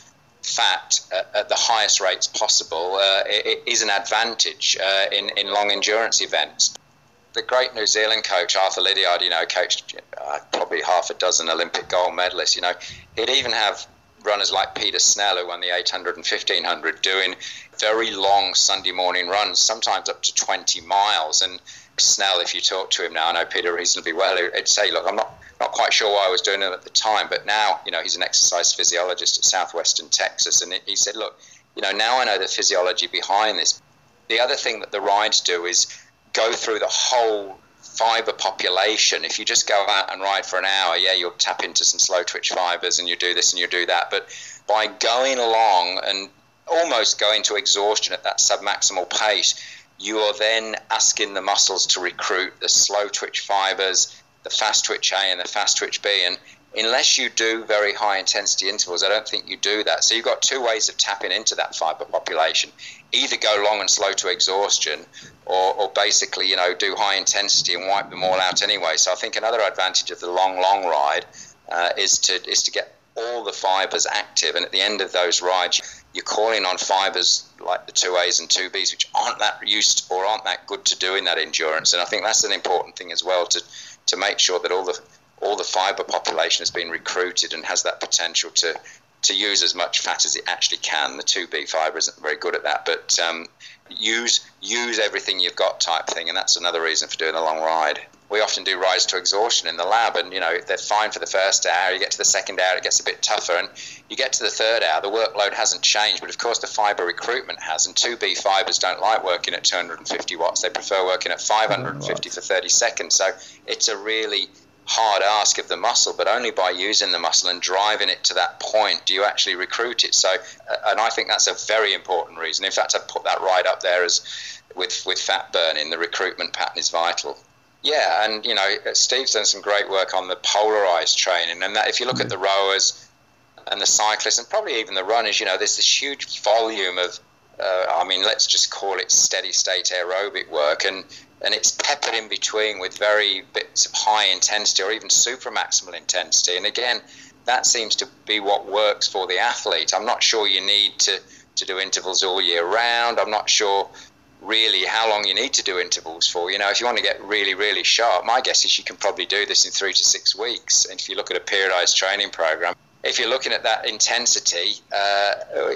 fat at, at the highest rates possible uh, it, it is an advantage uh, in, in long endurance events. The great New Zealand coach, Arthur Lydiard, you know, coached uh, probably half a dozen Olympic gold medalists. You know, he'd even have runners like Peter Snell, who won the eight hundred and fifteen hundred, doing very long Sunday morning runs, sometimes up to twenty miles. And Snell, if you talk to him now, I know Peter reasonably well, he'd say, look, I'm not, not quite sure why I was doing it at the time, but now, you know, he's an exercise physiologist at Southwestern Texas. And he said, look, you know, now I know the physiology behind this. The other thing that the rides do is go through the whole fiber population. If you just go out and ride for an hour, yeah, you'll tap into some slow twitch fibers and you do this and you do that. But by going along and almost going to exhaustion at that submaximal pace, you are then asking the muscles to recruit the slow twitch fibers, the fast twitch A and the fast twitch B. And unless you do very high intensity intervals, I don't think you do that. So you've got two ways of tapping into that fiber population. Either go long and slow to exhaustion, or, or basically, you know, do high intensity and wipe them all out anyway. So I think another advantage of the long, long ride uh, is to is to get all the fibers active. And at the end of those rides, you're calling on fibers like the two A's and two B's, which aren't that used or aren't that good to do in that endurance. And I think that's an important thing as well, to to make sure that all the all the fiber population has been recruited and has that potential to to use as much fat as it actually can. The two B fiber isn't very good at that, but um, use use everything you've got type thing, and that's another reason for doing a long ride. We often do rides to exhaustion in the lab, and you know they're fine for the first hour. You get to the second hour, it gets a bit tougher, and you get to the third hour, the workload hasn't changed, but of course the fiber recruitment has. And two B fibers don't like working at two hundred fifty watts; they prefer working at five hundred fifty for thirty seconds. So it's a really hard ask of the muscle, but only by using the muscle and driving it to that point do you actually recruit it. So, uh, and I think that's a very important reason. In fact, I'd put that right up there as with with fat burning. The recruitment pattern is vital. Yeah, and you know, Steve's done some great work on the polarized training, and that if you look at the rowers and the cyclists, and probably even the runners, you know, there's this huge volume of, uh, I mean, let's just call it steady state aerobic work, and and it's peppered in between with very bits of high intensity or even supramaximal intensity. And again, that seems to be what works for the athlete. I'm not sure you need to, to do intervals all year round. I'm not sure really how long you need to do intervals for. You know, if you want to get really, really sharp, my guess is you can probably do this in three to six weeks. And if you look at a periodized training program, if you're looking at that intensity, uh,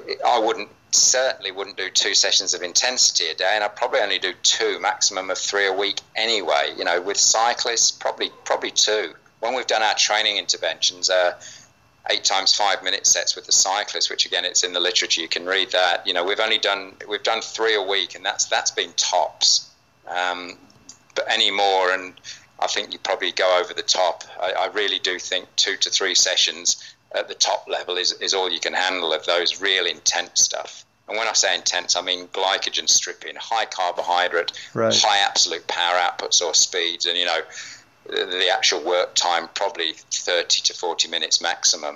I wouldn't certainly wouldn't do two sessions of intensity a day, and I'd probably only do two, maximum of three a week anyway. You know, with cyclists, probably probably two. When we've done our training interventions, uh, eight times five minute sets with the cyclists, which again, it's in the literature, you can read that. You know, we've only done we've done three a week, and that's that's been tops. Um, but any more, and I think you probably go over the top. I, I really do think two to three sessions at the top level is, is all you can handle of those real intense stuff. And when I say intense, I mean glycogen stripping, high carbohydrate, right, high absolute power outputs or speeds, and you know, the actual work time probably thirty to forty minutes maximum.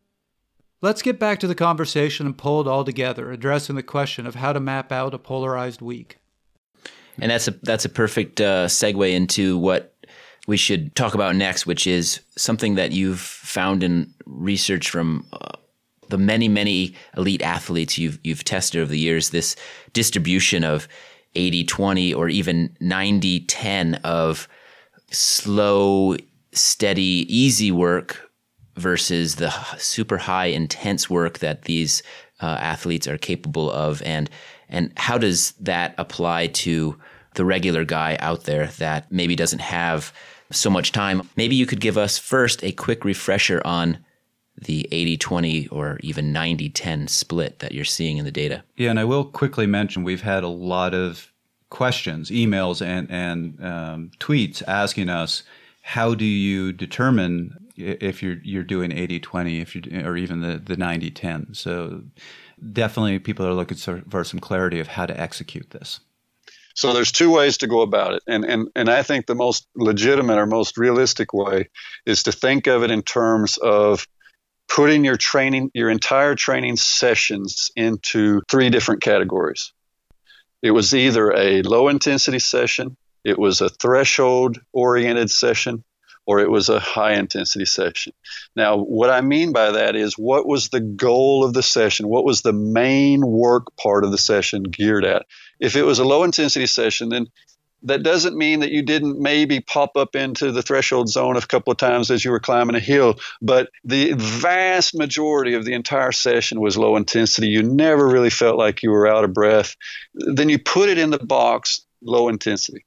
Let's get back to the conversation and pull it all together, addressing the question of how to map out a polarized week. And that's a that's a perfect uh, segue into what we should talk about next, which is something that you've found in research from uh, the many, many elite athletes you've you've tested over the years, this distribution of eighty twenty or even ninety ten of slow, steady, easy work versus the super high, intense work that these uh, athletes are capable of. And and how does that apply to the regular guy out there that maybe doesn't have so much time? Maybe you could give us first a quick refresher on the eighty twenty or even ninety ten split that you're seeing in the data. Yeah, and I will quickly mention we've had a lot of questions, emails, and, and um, tweets asking us, how do you determine if you're you're doing eighty twenty if you or even the, the ninety ten? So definitely people are looking for some clarity of how to execute this. So there's two ways to go about it. And, and, and I think the most legitimate or most realistic way is to think of it in terms of putting your training, your entire training sessions into three different categories. It was either a low intensity session, it was a threshold oriented session, or it was a high intensity session. Now, what I mean by that is, what was the goal of the session? What was the main work part of the session geared at? If it was a low intensity session, then that doesn't mean that you didn't maybe pop up into the threshold zone a couple of times as you were climbing a hill, but the vast majority of the entire session was low intensity. You never really felt like you were out of breath. Then you put it in the box, low intensity.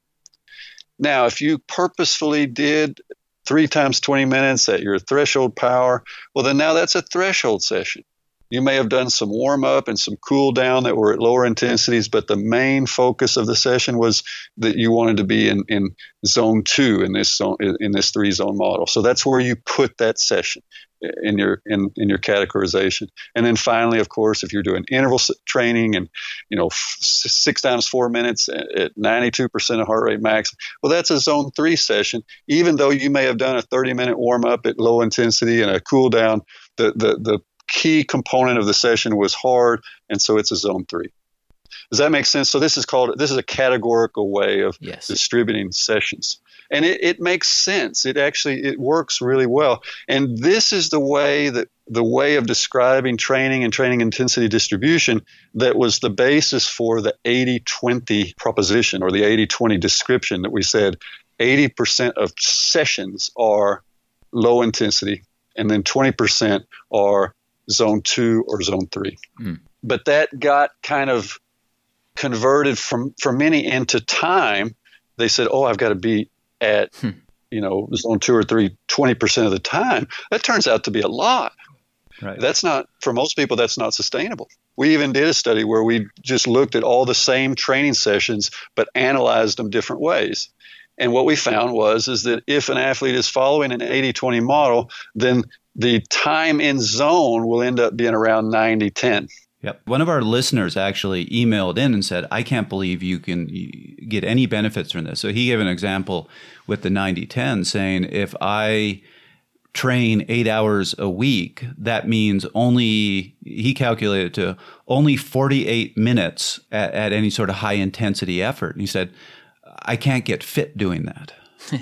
Now, if you purposefully did three times twenty minutes at your threshold power, well, then now that's a threshold session. You may have done some warm up and some cool down that were at lower intensities, but the main focus of the session was that you wanted to be in, in zone two in this zone, in this three zone model. So that's where you put that session in your in, in your categorization. And then finally, of course, if you're doing interval training and you know f- six times four minutes at ninety-two percent of heart rate max, well, that's a zone three session. Even though you may have done a thirty minute warm up at low intensity and a cool down, the the the key component of the session was hard, and so it's a zone three. Does that make sense? So this is called, this is a categorical way of yes. distributing sessions. And it, it makes sense. It actually, it works really well. And this is the way that, the way of describing training and training intensity distribution that was the basis for the eighty twenty proposition, or the eighty twenty description, that we said eighty percent of sessions are low intensity, and then twenty percent are zone two or zone three. Mm. But that got kind of converted from, for many into time. They said, oh, I've got to be at, hmm. you know, zone two or three, twenty percent of the time. That turns out to be a lot. Right. That's not, for most people, that's not sustainable. We even did a study where we just looked at all the same training sessions, but analyzed them different ways. And what we found was, is that if an athlete is following an eighty twenty model, then the time in zone will end up being around ninety ten. Yep. One of our listeners actually emailed in and said, I can't believe you can get any benefits from this. So he gave an example with the ninety ten, saying if I train eight hours a week, that means only, he calculated to only forty-eight minutes at, at any sort of high intensity effort. And he said, I can't get fit doing that.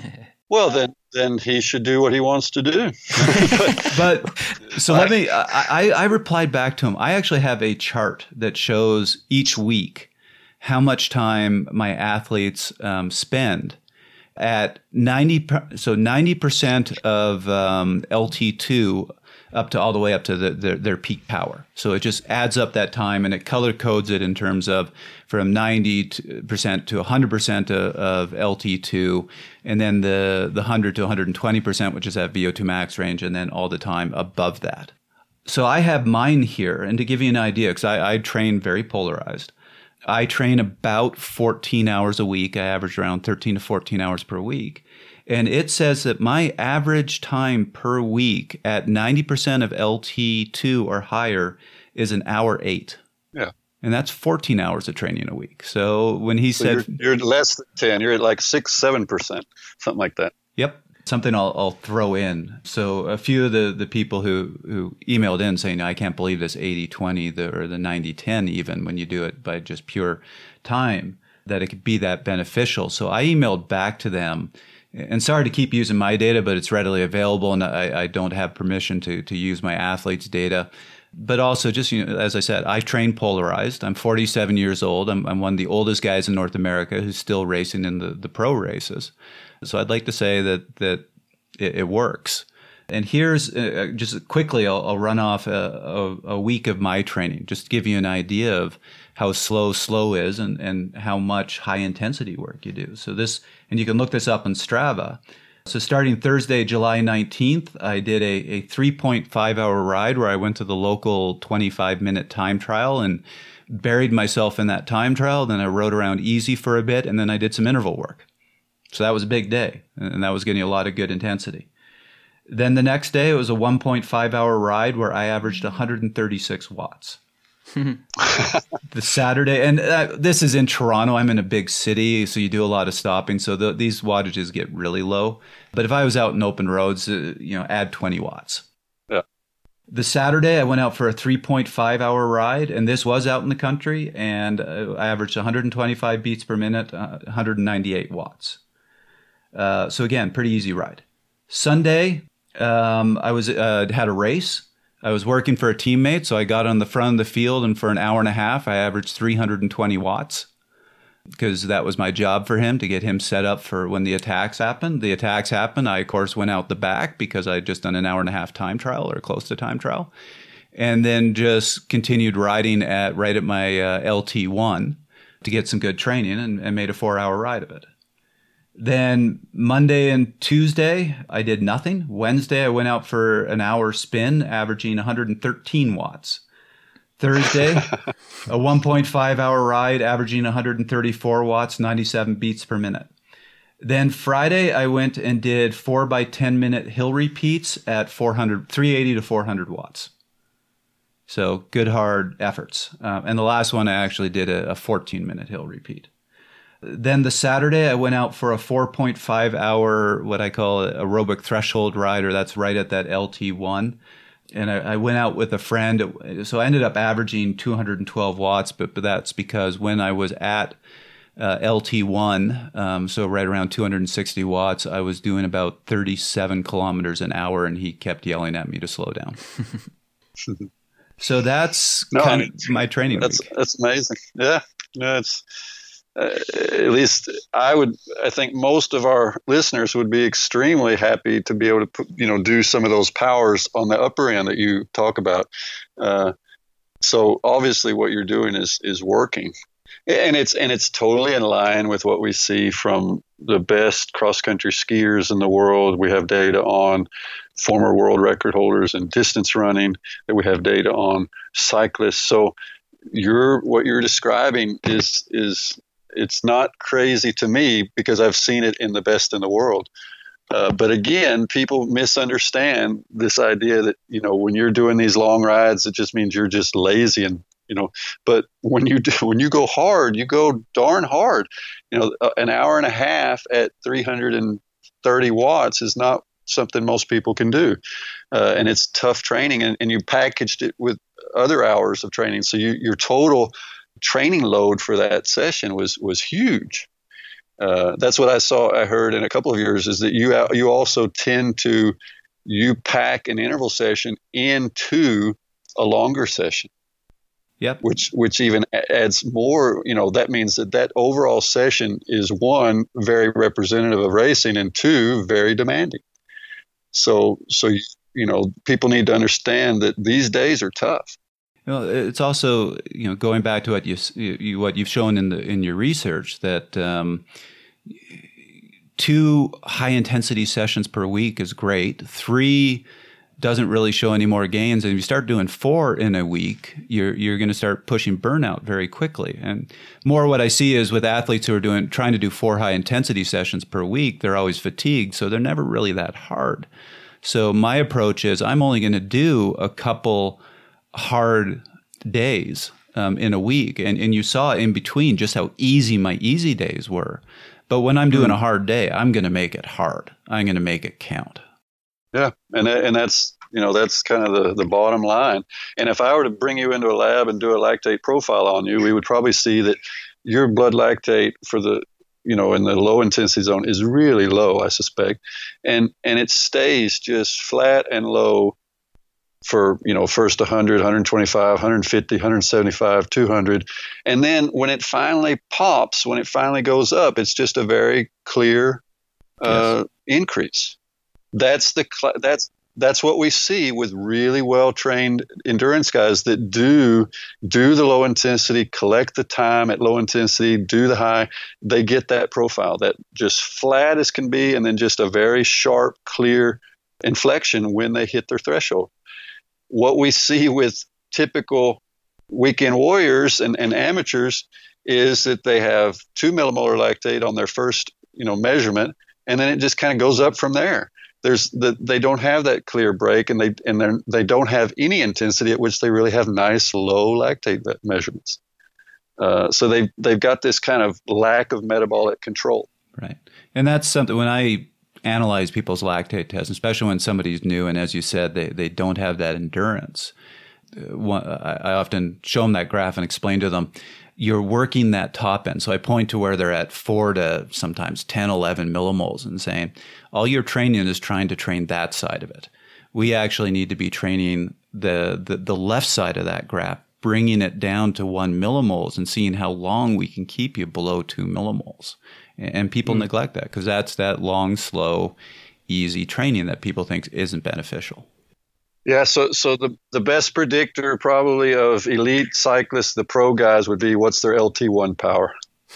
Well, then, then he should do what he wants to do. But so let me, I, I replied back to him. I actually have a chart that shows each week how much time my athletes um, spend at ninety. So ninety percent of um, L T two up to all the way up to the, the, their peak power. So it just adds up that time, and it color codes it in terms of from ninety percent to one hundred percent of, of L T two, and then the, the one hundred to one hundred twenty percent, which is at V O two max range, and then all the time above that. So I have mine here, and to give you an idea, because I, I train very polarized, I train about fourteen hours a week. I average around thirteen to fourteen hours per week. And it says that my average time per week at ninety percent of L T two or higher is an hour eight. Yeah. And that's fourteen hours of training a week. So when he so said... You're, you're less than ten. You're at like six, seven percent, something like that. Yep. Something I'll, I'll throw in. So a few of the, the people who, who emailed in saying, I can't believe this eighty twenty the, or the ninety ten even when you do it by just pure time, that it could be that beneficial. So I emailed back to them. And sorry to keep using my data, but it's readily available, and I, I don't have permission to to use my athletes' data. But also, just you know, as I said, I train polarized. I'm forty-seven years old. I'm, I'm one of the oldest guys in North America who's still racing in the, the pro races. So I'd like to say that that it, it works. And here's uh, just quickly, I'll, I'll run off a, a, a week of my training, just to give you an idea of how slow slow is and, and how much high intensity work you do. So this, and you can look this up on Strava. So starting Thursday, July nineteenth, I did a, a three point five hour ride where I went to the local twenty-five minute time trial and buried myself in that time trial. Then I rode around easy for a bit, and then I did some interval work. So that was a big day, and that was getting a lot of good intensity. Then the next day, it was a one point five hour ride where I averaged one hundred thirty-six watts. The Saturday, and uh, this is in Toronto. I'm in a big city, so you do a lot of stopping. So the, these wattages get really low. But if I was out in open roads, uh, you know, add twenty watts. Yeah. The Saturday, I went out for a three point five hour ride, and this was out in the country, and uh, I averaged one hundred twenty-five beats per minute, uh, one hundred ninety-eight watts. Uh, so again, pretty easy ride. Sunday, um, I was uh, had a race. I was working for a teammate, so I got on the front of the field, and for an hour and a half, I averaged three hundred twenty watts because that was my job for him, to get him set up for when the attacks happened. The attacks happened. I, of course, went out the back because I had just done an hour and a half time trial, or close to time trial, and then just continued riding at right at my uh, L T one to get some good training, and, and made a four-hour ride of it. Then Monday and Tuesday, I did nothing. Wednesday, I went out for an hour spin, averaging one hundred thirteen watts. Thursday, a one point five hour ride, averaging one hundred thirty-four watts, ninety-seven beats per minute. Then Friday, I went and did four by ten minute hill repeats at four hundred, three eighty to four hundred watts. So good, hard efforts. Uh, and the last one, I actually did a, a fourteen minute hill repeat. Then the Saturday, I went out for a four point five hour, what I call aerobic threshold rider. That's right at that L T one. And I, I went out with a friend. So I ended up averaging two hundred twelve watts, but, but that's because when I was at uh, L T one, um, so right around two hundred sixty watts, I was doing about thirty-seven kilometers an hour, and he kept yelling at me to slow down. So that's no, kind I mean, of my training that's, week. That's amazing. Yeah. No, it's... Uh, at least I would, I think most of our listeners would be extremely happy to be able to, put, you know, do some of those powers on the upper end that you talk about. Uh, so obviously what you're doing is, is working, and it's, and it's totally in line with what we see from the best cross-country skiers in the world. We have data on former world record holders in distance running, that we have data on cyclists. So you're, what you're describing is, is, it's not crazy to me because I've seen it in the best in the world. Uh, but again, people misunderstand this idea that, you know, when you're doing these long rides, it just means you're just lazy and, you know, but when you do, when you go hard, you go darn hard. You know, an hour and a half at three hundred thirty watts is not something most people can do. Uh, and it's tough training, and, and you packaged it with other hours of training. So you, your total training load for that session was was huge. Uh, that's what I saw. I heard in a couple of years is that you you also tend to you pack an interval session into a longer session. Yep. Which which even adds more. You know, that means that that overall session is, one, very representative of racing, and two, very demanding. So so you, you know, people need to understand that these days are tough. Well, it's also, you know, going back to what you, you what you've shown in the in your research, that um, two high intensity sessions per week is great. Three doesn't really show any more gains, and if you start doing four in a week, you're you're going to start pushing burnout very quickly. And more what I see is with athletes who are doing trying to do four high intensity sessions per week, they're always fatigued, so they're never really that hard. So my approach is I'm only going to do a couple hard days um, in a week. And, and you saw in between just how easy my easy days were. But when I'm doing mm. a hard day, I'm going to make it hard. I'm going to make it count. Yeah. And and that's, you know, that's kind of the, the bottom line. And if I were to bring you into a lab and do a lactate profile on you, we would probably see that your blood lactate for the, you know, in the low intensity zone is really low, I suspect. And, and it stays just flat and low for, you know, first one hundred, one twenty-five, one fifty, one seventy-five, two hundred. And then when it finally pops, when it finally goes up, it's just a very clear uh, yes. increase. That's the cl- that's that's what we see with really well-trained endurance guys that do do the low intensity, collect the time at low intensity, do the high. They get that profile, that just flat as can be, and then just a very sharp, clear inflection when they hit their threshold. What we see with typical weekend warriors and, and amateurs is that they have two millimolar lactate on their first, you know, measurement, and then it just kind of goes up from there. There's the, they don't have that clear break, and they and they they don't have any intensity at which they really have nice low lactate measurements. Uh, so they they've got this kind of lack of metabolic control. Right, and that's something when I analyze people's lactate tests, especially when somebody's new, and as you said, they, they don't have that endurance. Uh, one, I, I often show them that graph and explain to them, you're working that top end. So I point to where they're at four to sometimes ten, eleven millimoles and saying, all your training is trying to train that side of it. We actually need to be training the, the, the left side of that graph, bringing it down to one millimoles and seeing how long we can keep you below two millimoles. And people mm. neglect that because that's that long, slow, easy training that people think isn't beneficial. Yeah, so so the, the best predictor probably of elite cyclists, the pro guys, would be what's their L T one power.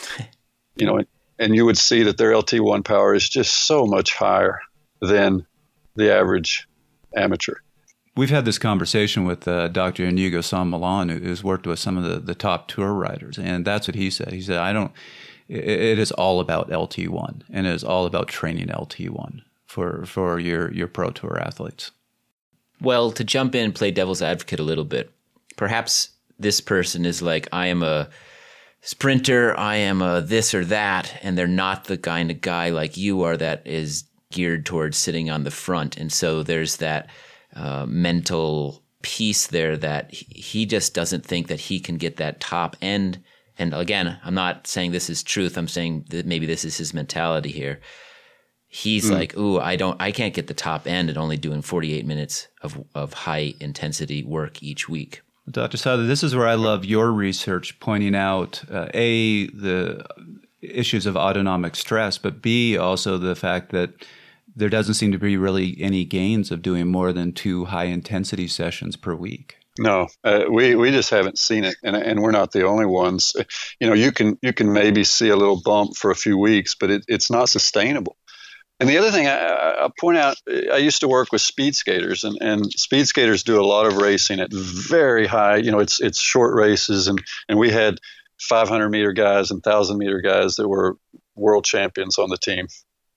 You know, and you would see that their L T one power is just so much higher than the average amateur. We've had this conversation with uh, Doctor Inigo San Milan, who's worked with some of the, the top tour riders, and that's what he said. He said, I don't, it, it is all about L T one, and it is all about training L T one for, for your, your pro tour athletes. Well, to jump in and play devil's advocate a little bit, perhaps this person is like, I am a sprinter, I am a this or that, and they're not the kind of guy like you are that is geared towards sitting on the front. And so there's that uh, mental piece there that he just doesn't think that he can get that top end. And again, I'm not saying this is truth. I'm saying that maybe this is his mentality here. He's mm. like, ooh, I don't, I can't get the top end at only doing forty-eight minutes of, of high intensity work each week. Doctor Seiler, this is where I love your research pointing out, uh, A, the issues of autonomic stress, but B, also the fact that there doesn't seem to be really any gains of doing more than two high intensity sessions per week. No, uh, we we just haven't seen it, and and we're not the only ones. You know, you can you can maybe see a little bump for a few weeks, but it, it's not sustainable. And the other thing I, I point out, I used to work with speed skaters, and, and speed skaters do a lot of racing at very high. You know, it's it's short races, and and we had five hundred meter guys and one thousand meter guys that were world champions on the team.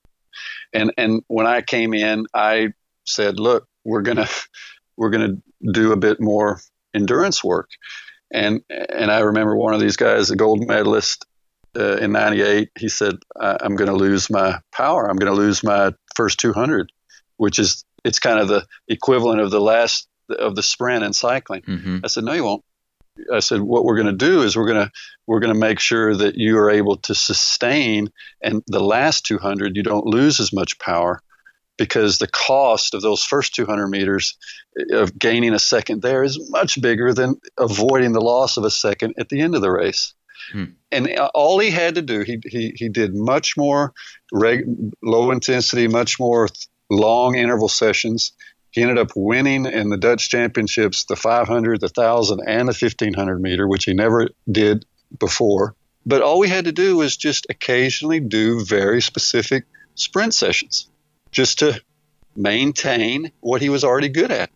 And and when I came in, I said, look, we're gonna we're gonna do a bit more endurance work. And and I remember one of these guys, a gold medalist uh, in ninety-eight, he said, I'm going to lose my power. I'm going to lose my first two hundred, which is, it's kind of the equivalent of the last of the sprint in cycling. Mm-hmm. I said, no, you won't. I said, what we're going to do is we're going to we're going to make sure that you are able to sustain, and the last two hundred, you don't lose as much power, because the cost of those first two hundred meters of gaining a second there is much bigger than avoiding the loss of a second at the end of the race. Hmm. And all he had to do, he he he did much more reg- low intensity, much more long interval sessions. He ended up winning in the Dutch championships the five hundred, the one thousand, and the fifteen hundred meter, which he never did before. But all we had to do was just occasionally do very specific sprint sessions just to maintain what he was already good at.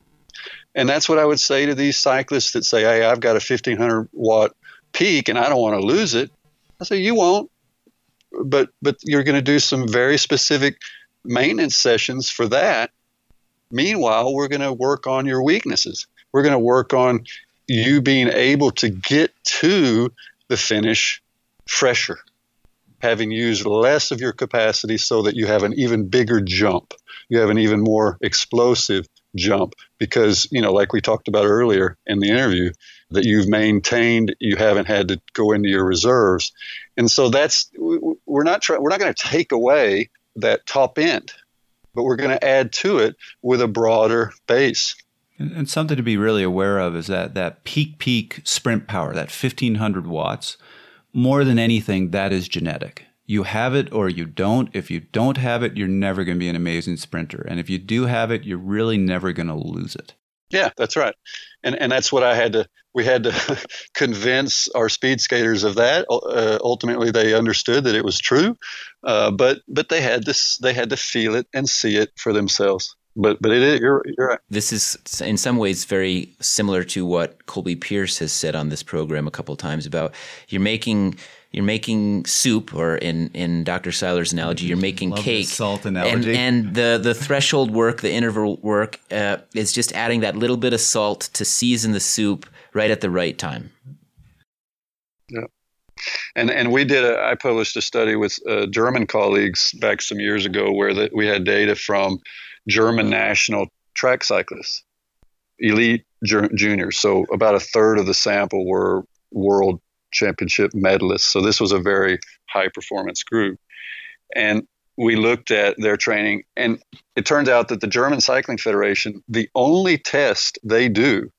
And that's what I would say to these cyclists that say, hey, I've got a fifteen hundred watt peak and I don't want to lose it. I say, you won't, but but you're going to do some very specific maintenance sessions for that. Meanwhile, we're going to work on your weaknesses. We're going to work on you being able to get to the finish fresher, having used less of your capacity so that you have an even bigger jump. You have an even more explosive jump because, you know, like we talked about earlier in the interview, that you've maintained, you haven't had to go into your reserves. And so that's, we're not trying, we're not going to take away that top end, but we're going to add to it with a broader base. And, and something to be really aware of is that that peak, peak sprint power, that fifteen hundred watts, more than anything, that is genetic. You have it or you don't. If you don't have it, you're never going to be an amazing sprinter. And if you do have it, you're really never going to lose it. Yeah, that's right. And and that's what I had to, we had to convince our speed skaters of that. Uh, ultimately, they understood that it was true, uh, but but they had this, they had to feel it and see it for themselves. But but it is, you're, you're right. This is in some ways very similar to what Colby Pierce has said on this program a couple of times about you're making you're making soup, or in, in Doctor Seiler's analogy, you're making Love cake. The salt analogy. And, and the, the threshold work, the interval work, uh, is just adding that little bit of salt to season the soup right at the right time. Yeah. And and we did a, I published a study with uh, German colleagues back some years ago where the, we had data from German national track cyclists, elite juniors. So about a third of the sample were world championship medalists. So this was a very high performance group. And we looked at their training, and it turns out that the German Cycling Federation, the only test they do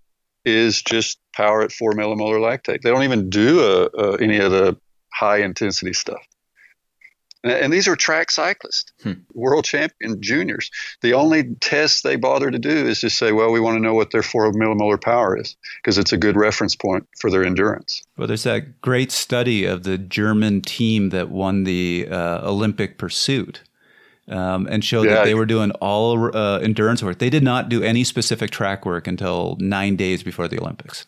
is just power at four millimolar lactate. They don't even do uh, uh, any of the high intensity stuff. And, and these are track cyclists, hmm. world champion juniors. The only test they bother to do is just say, well, we want to know what their four millimolar power is, because it's a good reference point for their endurance. Well, there's that great study of the German team that won the uh, Olympic pursuit. Um, and showed yeah. that they were doing all uh, endurance work. They did not do any specific track work until nine days before the Olympics.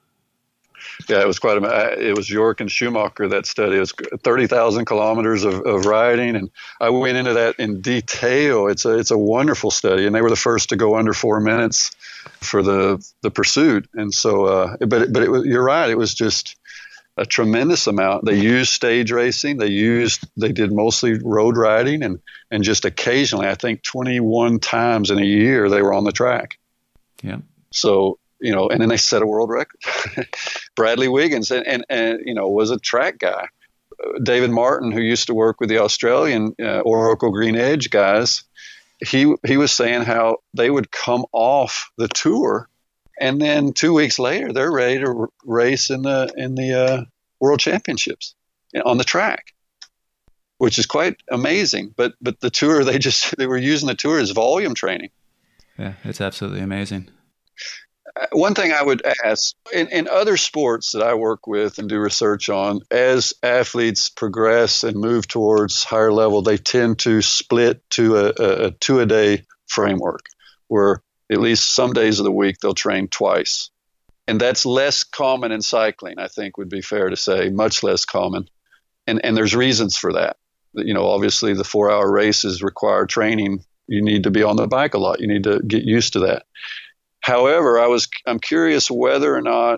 Yeah, it was quite a. It was York and Schumacher, that study. It was thirty thousand kilometers of, of riding, and I went into that in detail. It's a it's a wonderful study, and they were the first to go under four minutes for the the pursuit. And so, uh, but it, but it was, you're right. It was just a tremendous amount. They used stage racing. They used, they did mostly road riding, and, and just occasionally, I think twenty-one times in a year, they were on the track. Yeah. So, you know, and then they set a world record. Bradley Wiggins, and, and, and, you know, was a track guy. David Martin, who used to work with the Australian uh, Oracle Green Edge guys, he, he was saying how they would come off the tour, and then two weeks later, they're ready to r- race in the in the uh, World Championships on the track, which is quite amazing. But but the tour, they just they were using the tour as volume training. Yeah, it's absolutely amazing. Uh, one thing I would ask, in, in other sports that I work with and do research on, as athletes progress and move towards higher level, they tend to split to a, a, a two-a-day framework, where at least some days of the week they'll train twice. And that's less common in cycling, I think would be fair to say, much less common. And and there's reasons for that. You know, obviously the four-hour races require training. You need to be on the bike a lot. You need to get used to that. However, I was I'm curious whether or not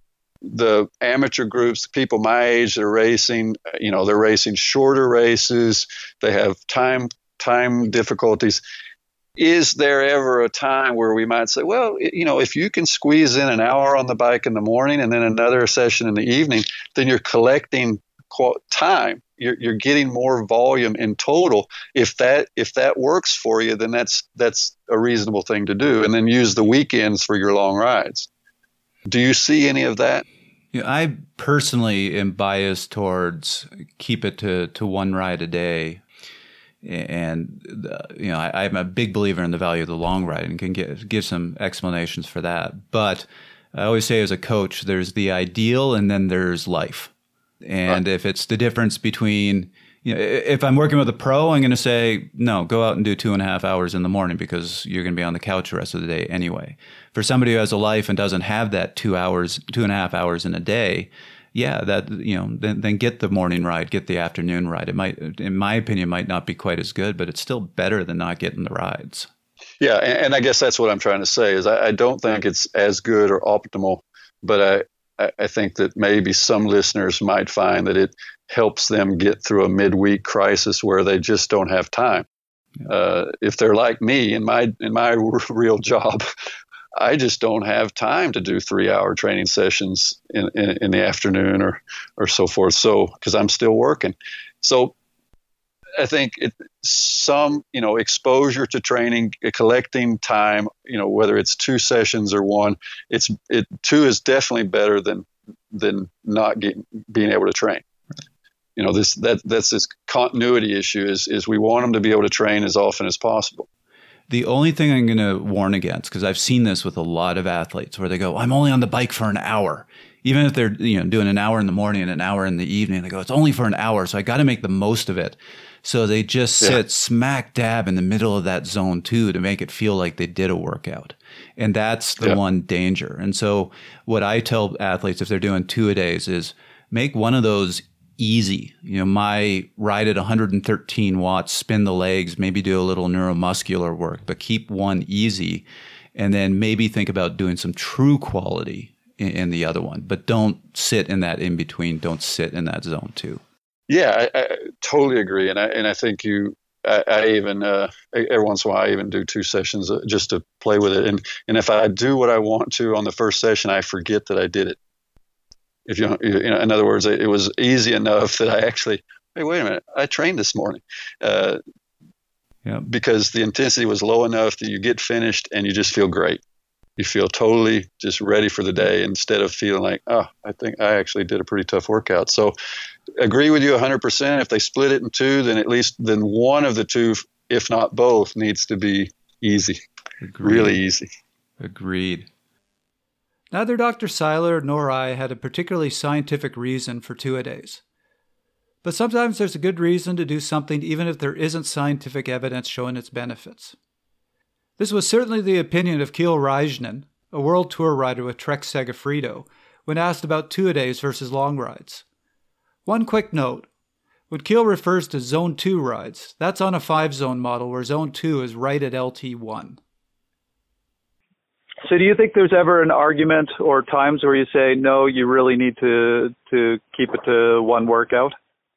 the amateur groups, people my age that are racing, you know, they're racing shorter races. They have time time difficulties. Is there ever a time where we might say, well, you know, if you can squeeze in an hour on the bike in the morning and then another session in the evening, then you're collecting time. You're, you're getting more volume in total. If that if that works for you, then that's that's a reasonable thing to do. And then use the weekends for your long rides. Do you see any of that? Yeah, I personally am biased towards keep it to, to one ride a day. And, uh, you know, I, I'm a big believer in the value of the long ride, and can get, give some explanations for that. But I always say as a coach, there's the ideal and then there's life. And right. if it's the difference between, you know, if I'm working with a pro, I'm going to say, no, go out and do two and a half hours in the morning because you're going to be on the couch the rest of the day anyway. For somebody who has a life and doesn't have that two hours, two and a half hours in a day, yeah, that, you know, then, then get the morning ride, get the afternoon ride. It might, in my opinion, might not be quite as good, but it's still better than not getting the rides. Yeah, and, and I guess that's what I'm trying to say is I, I don't think it's as good or optimal, but I, I think that maybe some listeners might find that it helps them get through a midweek crisis where they just don't have time. Yeah. Uh, if they're like me in my in my real job, I just don't have time to do three-hour training sessions in, in, in the afternoon or or so forth. So because I'm still working, so I think it, some you know exposure to training, collecting time, you know whether it's two sessions or one, it's it two is definitely better than than not getting, being able to train. You know this that that's this continuity issue is is we want them to be able to train as often as possible. The only thing I'm going to warn against, because I've seen this with a lot of athletes where they go, I'm only on the bike for an hour. Even if they're you know doing an hour in the morning and an hour in the evening, they go, it's only for an hour, so I got to make the most of it. So they just sit yeah. smack dab in the middle of that zone two to make it feel like they did a workout. And that's the yeah. one danger. And so what I tell athletes if they're doing two-a-days is make one of those easy. You know, my ride at one hundred thirteen watts, spin the legs, maybe do a little neuromuscular work, but keep one easy. And then maybe think about doing some true quality in, in the other one. But don't sit in that in-between. Don't sit in that zone two. Yeah, I, I totally agree. And I and I think you, I, I even, uh, every once in a while, I even do two sessions just to play with it. And and if I do what I want to on the first session, I forget that I did it. If you, you know, in other words, it was easy enough that I actually, hey, wait a minute, I trained this morning. Uh, yeah. Because the intensity was low enough that you get finished and you just feel great. You feel totally just ready for the day instead of feeling like, oh, I think I actually did a pretty tough workout. So agree with you one hundred percent. If they split it in two, then at least then one of the two, if not both, needs to be easy. Agreed. Really easy. Agreed. Neither Doctor Seiler nor I had a particularly scientific reason for two-a-days. But sometimes there's a good reason to do something even if there isn't scientific evidence showing its benefits. This was certainly the opinion of Kiel Rijnen, a world tour rider with Trek Segafredo, when asked about two-a-days versus long rides. One quick note. When Kiel refers to Zone two rides, that's on a five-zone model where Zone two is right at L T one. So do you think there's ever an argument or times where you say, no, you really need to to keep it to one workout?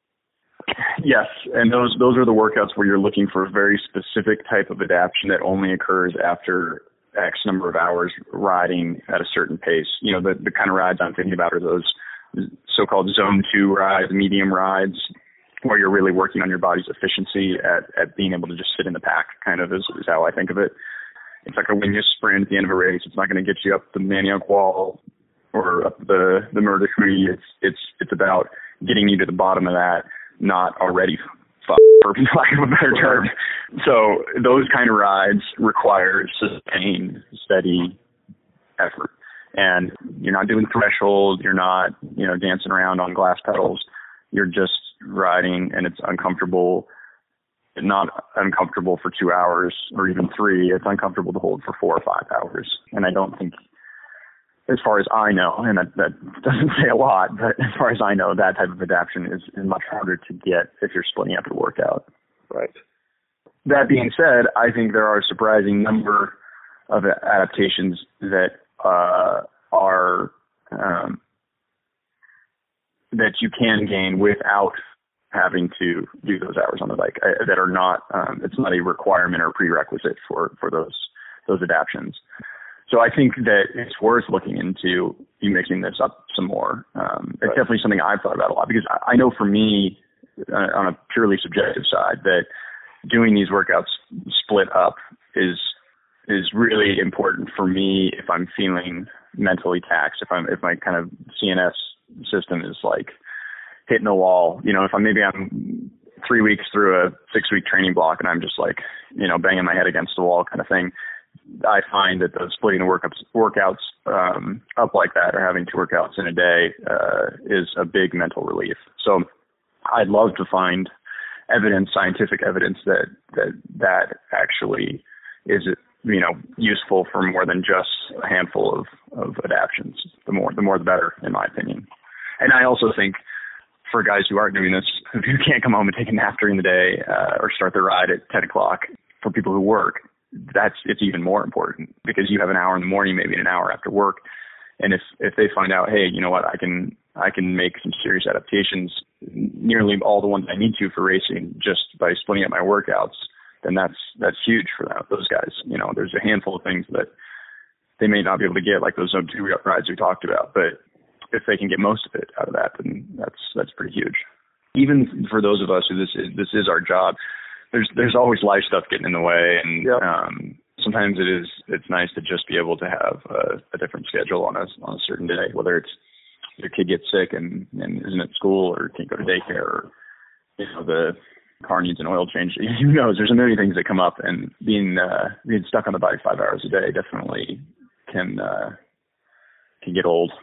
Yes, and those those are the workouts where you're looking for a very specific type of adaptation that only occurs after X number of hours riding at a certain pace. You know, the, the kind of rides I'm thinking about are those so-called zone two rides, medium rides, where you're really working on your body's efficiency at, at being able to just sit in the pack, kind of is, is how I think of it. It's like a when you sprint at the end of a race, it's not going to get you up the Maniac Wall or up the, the Murder Tree. It's, it's, it's about getting you to the bottom of that, not already f***, for lack of a better term. So those kind of rides require sustained, steady effort. And you're not doing threshold, you're not, you know, dancing around on glass pedals. You're just riding, and it's uncomfortable. Not uncomfortable for two hours or even three. It's uncomfortable to hold for four or five hours. And I don't think, as far as I know, and that, that doesn't say a lot, but as far as I know, that type of adaptation is, is much harder to get if you're splitting up the workout. Right. That being said, I think there are a surprising number of adaptations that uh, are um, that you can gain without having to do those hours on the bike, uh, that are not, um, it's not a requirement or prerequisite for, for those, those adaptations. So I think that it's worth looking into you mixing this up some more. Um, it's right. Definitely something I've thought about a lot, because I, I know for me, uh, on a purely subjective side, that doing these workouts split up is, is really important for me if I'm feeling mentally taxed, if I'm, if my kind of C N S system is like hitting the wall. You know, if I'm maybe I'm three weeks through a six week training block and I'm just like, you know, banging my head against the wall kind of thing, I find that the splitting the workouts, workouts um, up like that, or having two workouts in a day, uh, is a big mental relief. So I'd love to find evidence, scientific evidence that, that, that actually is, you know, useful for more than just a handful of, of adaptions. The more, the more the better, in my opinion. And I also think for guys who aren't doing this, who can't come home and take a nap during the day, uh, or start their ride at ten o'clock, for people who work, that's, it's even more important, because you have an hour in the morning, maybe an hour after work. And if, if they find out, hey, you know what, I can, I can make some serious adaptations, nearly all the ones I need to for racing, just by splitting up my workouts, then that's, that's huge for that, those guys. You know, there's a handful of things that they may not be able to get, like those zone two rides we talked about, but if they can get most of it out of that, then that's, that's pretty huge. Even for those of us who this is, this is our job, there's, there's always life stuff getting in the way. And, yep. um, sometimes it is, it's nice to just be able to have a, a different schedule on a, on a certain day, whether it's your kid gets sick and, and isn't at school, or can't go to daycare, or, you know, the car needs an oil change. Who knows? There's a million things that come up, and being, uh, being stuck on the bike five hours a day definitely can, uh, can get old.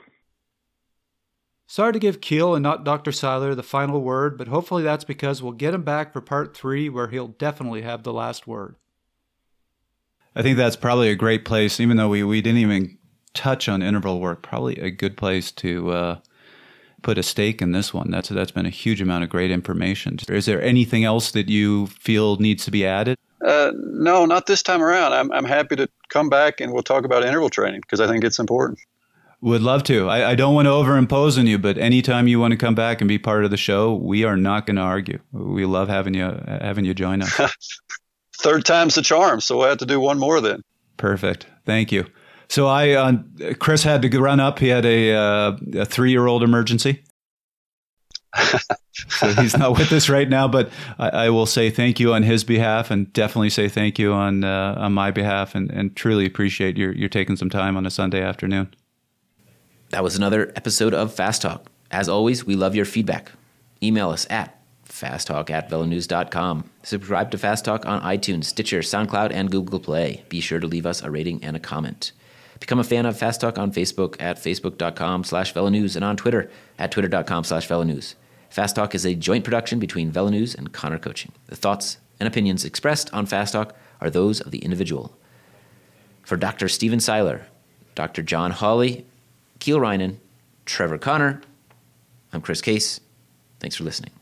Sorry to give Kiel and not Doctor Seiler the final word, but hopefully that's because we'll get him back for part three, where he'll definitely have the last word. I think that's probably a great place, even though we, we didn't even touch on interval work, probably a good place to uh, put a stake in this one. That's that's been a huge amount of great information. Is there anything else that you feel needs to be added? Uh, no, not this time around. I'm I'm happy to come back and we'll talk about interval training, because I think it's important. Would love to. I, I don't want to overimpose on you, but anytime you want to come back and be part of the show, we are not going to argue. We love having you having you join us. Third time's the charm, so we'll have to do one more then. Perfect. Thank you. So I, uh, Chris had to run up. He had a, uh, a three-year-old emergency. So he's not with us right now, but I, I will say thank you on his behalf, and definitely say thank you on uh, on my behalf, and, and truly appreciate your you taking some time on a Sunday afternoon. That was another episode of Fast Talk. As always, we love your feedback. Email us at fasttalk at velonews dot com. Subscribe to Fast Talk on iTunes, Stitcher, SoundCloud, and Google Play. Be sure to leave us a rating and a comment. Become a fan of Fast Talk on Facebook at facebook.com slash velonews and on Twitter at twitter.com slash velonews. Fast Talk is a joint production between VeloNews and Connor Coaching. The thoughts and opinions expressed on Fast Talk are those of the individual. For Doctor Stephen Seiler, Doctor John Hawley, Keel Reinen, Trevor Connor, I'm Chris Case. Thanks for listening.